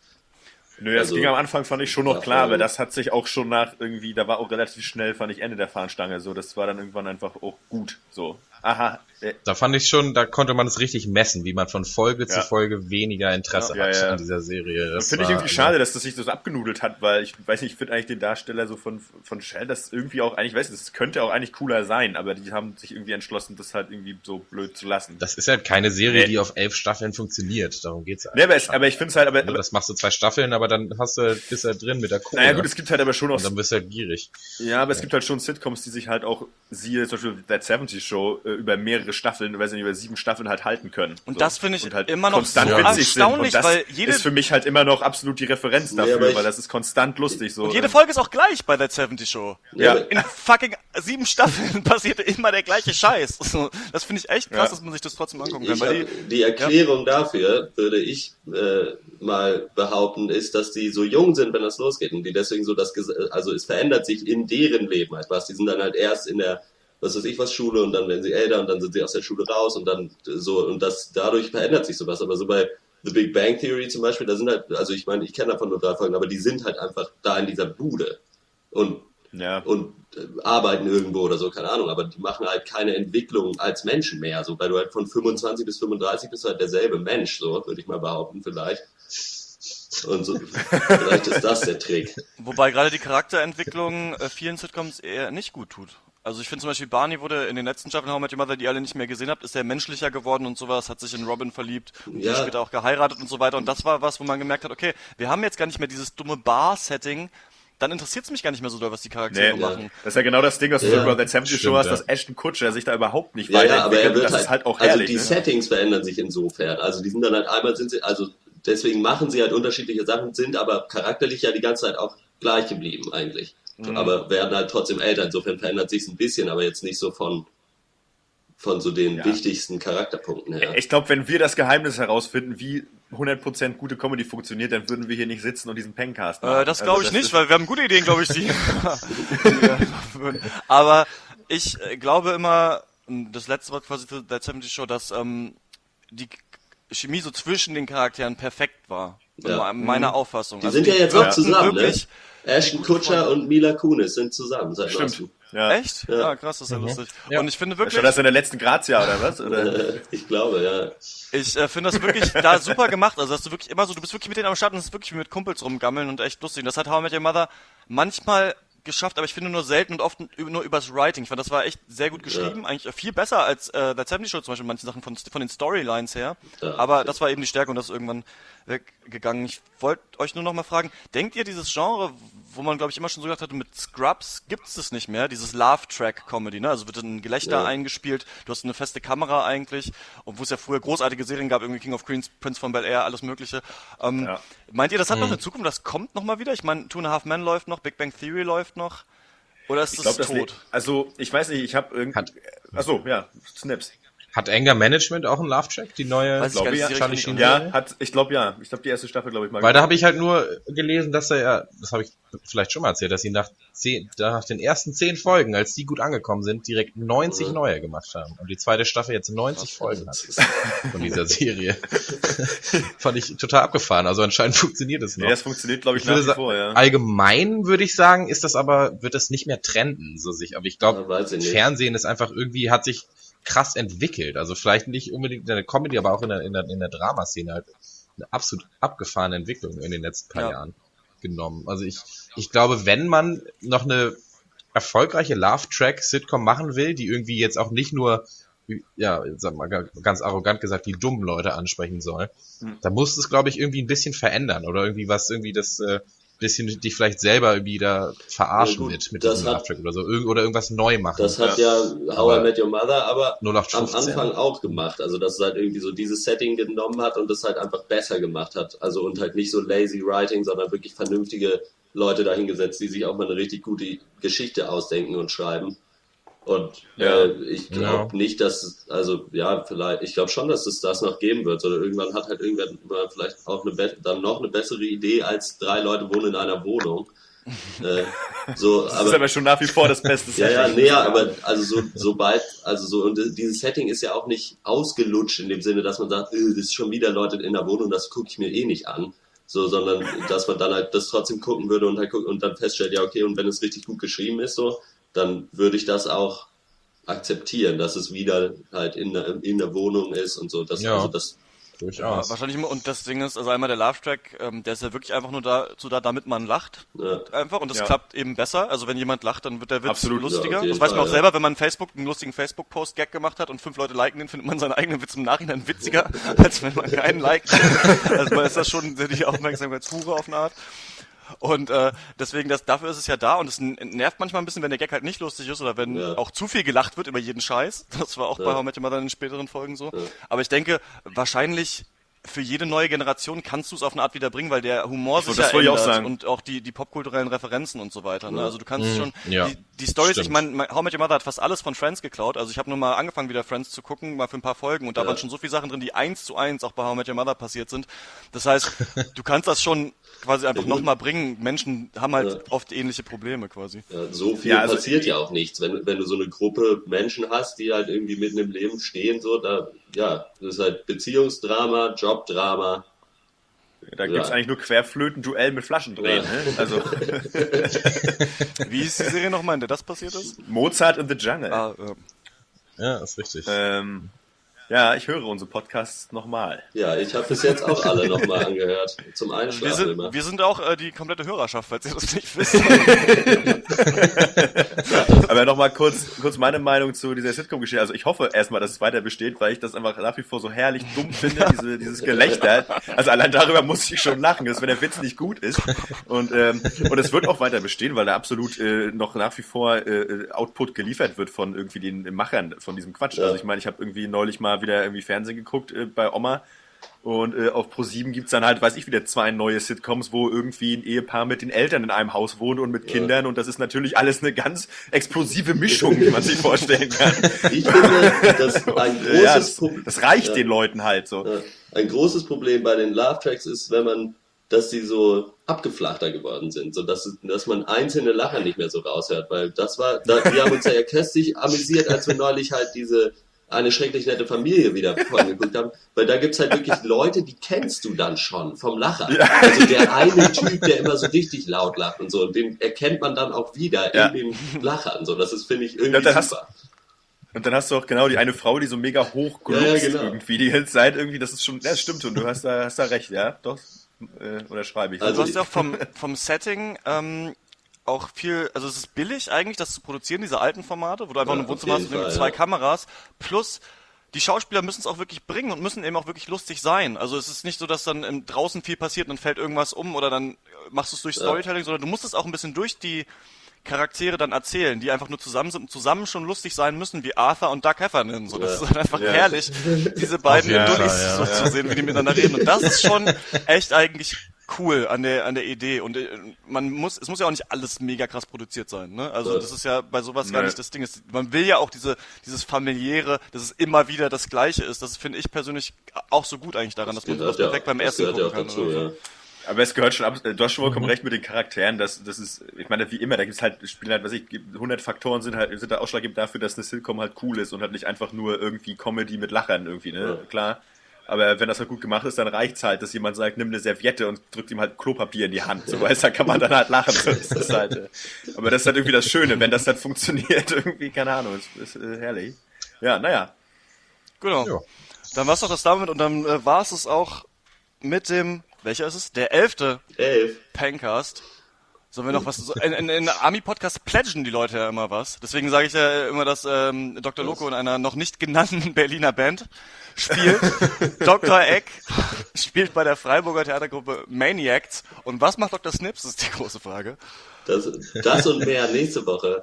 Nö, das ging am Anfang, fand ich schon noch klar, aber das hat sich auch schon nach irgendwie, da war auch relativ schnell, fand ich, Ende der Fahnenstange, so, das war dann irgendwann einfach auch gut, so. Aha. Da fand ich schon, da konnte man es richtig messen, wie man von Folge zu Folge weniger Interesse hat an dieser Serie. Das finde ich irgendwie schade, dass das sich so abgenudelt hat, weil ich weiß nicht, ich finde eigentlich den Darsteller so von Shell, das irgendwie auch eigentlich, weiß nicht, das könnte auch eigentlich cooler sein, aber die haben sich irgendwie entschlossen, das halt irgendwie so blöd zu lassen. Das ist halt keine Serie, die auf 11 Staffeln funktioniert, darum geht's halt. Nee, aber ich finde es halt, aber das machst du 2 Staffeln, aber dann bist du halt drin mit der Kohle. Naja gut, es gibt halt aber schon auch... Und dann bist du halt gierig. Ja, aber es gibt halt schon Sitcoms, die sich halt auch, siehe zum Beispiel That 70 Show, über mehrere Staffeln, weiß nicht, über 7 Staffeln halt halten können. Und das finde ich halt immer noch so erstaunlich, weil das ist für mich halt immer noch absolut die Referenz dafür, weil das ist konstant lustig. So. Und jede Folge ist auch gleich bei That 70 Show. Ja. In fucking 7 Staffeln passiert immer der gleiche Scheiß. So, das finde ich echt krass, dass man sich das trotzdem angucken kann. Die Erklärung dafür, würde ich mal behaupten, ist, dass die so jung sind, wenn das losgeht und die deswegen so also es verändert sich in deren Leben etwas. Die sind dann halt erst in der was weiß ich was, Schule und dann werden sie älter und dann sind sie aus der Schule raus und dann so und dadurch verändert sich sowas. Aber so bei The Big Bang Theory zum Beispiel, da sind halt, also ich meine, ich kenne davon nur 3 Folgen, aber die sind halt einfach da in dieser Bude und arbeiten irgendwo oder so, keine Ahnung, aber die machen halt keine Entwicklung als Menschen mehr, so, weil du halt von 25 bis 35 bist du halt derselbe Mensch, so, würde ich mal behaupten, vielleicht. Und so, vielleicht ist das der Trick. Wobei gerade die Charakterentwicklung vielen Sitcoms eher nicht gut tut. Also ich finde zum Beispiel, Barney wurde in den letzten Staffeln How I Met Your Mother, die ihr alle nicht mehr gesehen habt, ist er menschlicher geworden und sowas, hat sich in Robin verliebt und die später auch geheiratet und so weiter. Und das war was, wo man gemerkt hat, okay, wir haben jetzt gar nicht mehr dieses dumme Bar-Setting, dann interessiert es mich gar nicht mehr so doll, was die Charaktere machen. Das ist ja genau das Ding, was du so über The 70 Show hast, ja. dass Ashton Kutcher sich da überhaupt nicht Ja, aber er weiterentwickelt. wird Das halt, ist halt auch also herrlich. die Ne? Settings verändern sich insofern. Also die sind dann halt einmal also deswegen machen sie halt unterschiedliche Sachen, sind aber charakterlich ja die ganze Zeit auch gleich geblieben eigentlich. Aber werden halt trotzdem älter. Insofern verändert sich ein bisschen, aber jetzt nicht so von so den wichtigsten Charakterpunkten her. Ich glaube, wenn wir das Geheimnis herausfinden, wie 100% gute Comedy funktioniert, dann würden wir hier nicht sitzen und diesen Pencast machen. Das glaube ich nicht, weil wir haben gute Ideen, glaube ich, die aber ich glaube immer, das letzte Wort quasi zu der 70 Show, dass die Chemie so zwischen den Charakteren perfekt war. Meiner Auffassung. Die sind ja jetzt auch zusammen, wirklich, ne? Ashton Kutcher und Mila Kunis sind zusammen seit neuestem. Ja. Echt? Ja, krass, das ist ja lustig. Ja. Und ich finde wirklich... Schon das in der letzten Grazia, oder was? Oder? Ich glaube, ja. Ich finde das wirklich da super gemacht. Also, dass du wirklich immer so, du bist wirklich mit denen am Start und es ist wirklich wie mit Kumpels rumgammeln und echt lustig. Und das hat How I Met Your Mother manchmal geschafft, aber ich finde nur selten und oft nur übers Writing. Ich fand, das war echt sehr gut geschrieben. Eigentlich viel besser als der 70 Show zum Beispiel, manche Sachen von den Storylines her. Ja. Aber das war eben die Stärke und das ist irgendwann weggegangen. Ich wollte euch nur noch mal fragen, denkt ihr, dieses Genre, wo man, glaube ich, immer schon so gedacht hatte, mit Scrubs gibt es das nicht mehr, dieses Laugh-Track-Comedy, ne? Also wird ein Gelächter eingespielt, du hast eine feste Kamera eigentlich, und wo es ja früher großartige Serien gab, irgendwie King of Queens, Prince von Bel-Air, alles mögliche. Meint ihr, das hat noch eine Zukunft, das kommt noch mal wieder? Ich meine, Two and a Half Men läuft noch, Big Bang Theory läuft noch, oder ist das tot? Also, ich weiß nicht, ich habe irgendwie... Achso, ja, Snaps. Hat Anger Management auch einen Love-Track, die neue Weiß ich gar nicht, ja, die Charlie Richtung- Sheen? Ja, ich glaube, die erste Staffel, glaube ich, mal. Weil da habe ich halt nur gelesen, dass er ja, das habe ich vielleicht schon mal erzählt, dass sie nach den ersten 10 Folgen, als die gut angekommen sind, direkt 90 neue gemacht haben. Und die zweite Staffel jetzt 90 Folgen hat von dieser Serie. Fand ich total abgefahren. Also anscheinend funktioniert es noch. Ja, das funktioniert, glaube ich, Ich würde nach wie vor, ja. Allgemein würde ich sagen, wird es nicht mehr trenden, so sich. Aber ich Ja, glaube, weiß ich nicht. Fernsehen ist einfach irgendwie, hat sich krass entwickelt. Also vielleicht nicht unbedingt in der Comedy, aber auch in der Dramaszene halt eine absolut abgefahrene Entwicklung in den letzten paar Jahren genommen. Also ich glaube, wenn man noch eine erfolgreiche Love-Track-Sitcom machen will, die irgendwie jetzt auch nicht nur, ja, sag mal ganz arrogant gesagt, die dummen Leute ansprechen soll, dann muss es, glaube ich, irgendwie ein bisschen verändern oder irgendwie das bisschen dich vielleicht selber irgendwie da verarschen Ja, gut, mit das diesem Love-Track oder so, oder irgendwas neu machen. Das hat ja How I Met Your Mother aber 0815. am Anfang auch gemacht. Also, dass es halt irgendwie so dieses Setting genommen hat und das halt einfach besser gemacht hat. Also, und halt nicht so lazy writing, sondern wirklich vernünftige Leute dahingesetzt, die sich auch mal eine richtig gute Geschichte ausdenken und schreiben. Und ich glaube nicht, dass ich glaube schon, dass es das noch geben wird. Oder irgendwann hat halt irgendwann vielleicht auch dann noch eine bessere Idee als 3 Leute wohnen in einer Wohnung. Das ist aber schon nach wie vor das beste Setting. Aber und dieses Setting ist ja auch nicht ausgelutscht in dem Sinne, dass man sagt, das ist schon wieder Leute in der Wohnung, das gucke ich mir eh nicht an. So, sondern dass man dann halt das trotzdem gucken würde und halt und dann feststellt, ja okay, und wenn es richtig gut geschrieben ist, so, dann würde ich das auch akzeptieren, dass es wieder halt in der Wohnung ist und so. Also das durchaus. Wahrscheinlich immer, und das Ding ist, also einmal der Laugh-Track, der ist ja wirklich einfach nur dazu da, damit man lacht. Einfach, und das klappt eben besser. Also wenn jemand lacht, dann wird der Witz Absolut, lustiger. ja, Das weiß man auch Fall, selber, wenn man einen lustigen Facebook-Post-Gag gemacht hat und 5 Leute liken den, findet man seinen eigenen Witz im Nachhinein witziger, als wenn man keinen liked. Also man ist das schon die Aufmerksamkeitshure auf eine Art. Und deswegen, dafür ist es ja da und es nervt manchmal ein bisschen, wenn der Gag halt nicht lustig ist oder wenn auch zu viel gelacht wird über jeden Scheiß. Das war auch bei How I Met Your Mother in den späteren Folgen so. Aber ich denke, wahrscheinlich für jede neue Generation kannst du es auf eine Art wieder bringen, weil der Humor sich ja ändert und auch die popkulturellen Referenzen und so weiter. Ne? Also du kannst schon die Storys, ich meine, How I Met Your Mother hat fast alles von Friends geklaut. Also ich habe nur mal angefangen, wieder Friends zu gucken, mal für ein paar Folgen und da waren schon so viele Sachen drin, die 1:1 auch bei How I Met Your Mother passiert sind. Das heißt, du kannst das schon quasi einfach nochmal bringen. Menschen haben halt oft ähnliche Probleme quasi. Ja, so viel passiert ja auch nichts. Wenn du so eine Gruppe Menschen hast, die halt irgendwie mitten im Leben stehen, so, das ist halt Beziehungsdrama, Jobdrama. Da gibt's eigentlich nur Querflöten-Duell mit Flaschendrehen. Ne? Also Wie ist die Serie nochmal, in der das passiert ist? Mozart in the Jungle. Ja, ist richtig. Ja, ich höre unsere Podcasts nochmal. Ja, ich habe bis jetzt auch alle nochmal angehört. Zum Einschlafen immer. Wir sind auch die komplette Hörerschaft, falls ihr das nicht wisst. Aber nochmal kurz meine Meinung zu dieser Sitcom-Geschichte. Also ich hoffe erstmal, dass es weiter besteht, weil ich das einfach nach wie vor so herrlich dumm finde, dieses Gelächter. Also allein darüber muss ich schon lachen, dass wenn der Witz nicht gut ist. Und es wird auch weiter bestehen, weil da absolut noch nach wie vor Output geliefert wird von irgendwie den Machern von diesem Quatsch. Ja. Also ich meine, ich habe irgendwie neulich mal wieder irgendwie Fernsehen geguckt bei Oma. Und auf Pro7 gibt's dann halt, weiß ich, wieder 2 neue Sitcoms, wo irgendwie ein Ehepaar mit den Eltern in einem Haus wohnt und mit Kindern. Und das ist natürlich alles eine ganz explosive Mischung, wie man sich vorstellen kann. Ich finde, dass ein großes Problem... Das reicht den Leuten halt so. Ein großes Problem bei den Love Tracks ist, dass die so abgeflachter geworden sind, so dass man einzelne Lacher nicht mehr so raushört, weil wir haben uns ja köstlich amüsiert, als wir neulich halt eine schrecklich nette Familie wieder geguckt haben, weil da gibt's halt wirklich Leute, die kennst du dann schon vom Lacher. Ja. Also der eine Typ, der immer so richtig laut lacht und so, und den erkennt man dann auch wieder in den Lachern, so, das ist, finde ich, irgendwie super. Und dann hast du auch genau die eine Frau, die so mega hoch glotzt genau. irgendwie die ganze Zeit irgendwie, das ist schon, ja, das stimmt, und du hast da recht, ja, doch, oder schreibe ich. Also du hast ja auch vom Setting auch viel, also es ist billig eigentlich, das zu produzieren, diese alten Formate, wo du einfach ein Wohnzimmer hast mit 2 Kameras, plus die Schauspieler müssen es auch wirklich bringen und müssen eben auch wirklich lustig sein. Also es ist nicht so, dass dann draußen viel passiert und dann fällt irgendwas um oder dann machst du es durch Storytelling, sondern du musst es auch ein bisschen durch die Charaktere dann erzählen, die einfach nur zusammen sind und zusammen schon lustig sein müssen, wie Arthur und Doug Heffernan. So, das ist halt einfach herrlich, diese beiden Dullis so zu sehen, wie die miteinander reden. Und das ist schon echt eigentlich cool an der Idee. Und es muss ja auch nicht alles mega krass produziert sein, ne? Also das ist ja bei sowas gar nicht das Ding. Man will ja auch dieses familiäre, dass es immer wieder das Gleiche ist. Das finde ich persönlich auch so gut eigentlich daran, dass man sowas direkt beim ersten gucken kann. Dazu, ja. Aber es gehört schon ab, du hast schon vollkommen recht mit den Charakteren, das ist, ich meine, wie immer, da gibt's halt, spielen halt, 100 Faktoren sind da ausschlaggebend dafür, dass eine Sitcom halt cool ist und halt nicht einfach nur irgendwie Comedy mit Lachern irgendwie, ne, klar. Aber wenn das halt gut gemacht ist, dann reicht's halt, dass jemand sagt, nimm eine Serviette und drückt ihm halt Klopapier in die Hand, so, weißt, da kann man dann halt lachen, so ist das halt. Aber das ist halt irgendwie das Schöne, wenn das halt funktioniert, irgendwie, keine Ahnung, ist herrlich. Ja, naja. Genau. Ja. Dann war's doch das damit und dann war's es auch mit dem, welcher ist es? Der 11. Pencast. Sollen wir noch was, in Ami-Podcast pledgen die Leute ja immer was. Deswegen sage ich ja immer, dass Dr. Loco in einer noch nicht genannten Berliner Band spielt. Dr. Eck spielt bei der Freiburger Theatergruppe Maniacs. Und was macht Dr. Snips, ist die große Frage. Das und mehr nächste Woche.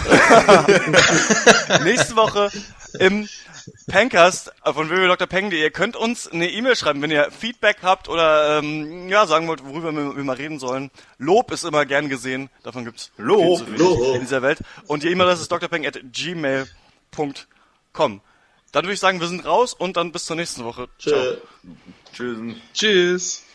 Nächste Woche im Pencast von www.drpeng.de. Ihr könnt uns eine E-Mail schreiben, wenn ihr Feedback habt oder sagen wollt, worüber wir mal reden sollen. Lob ist immer gern gesehen. Davon gibt's viel zu wenig in dieser Welt. Und die E-Mail-Adresse ist drpeng@gmail.com. Dann würde ich sagen, wir sind raus und dann bis zur nächsten Woche. Ciao. Tschüss. Tschüss.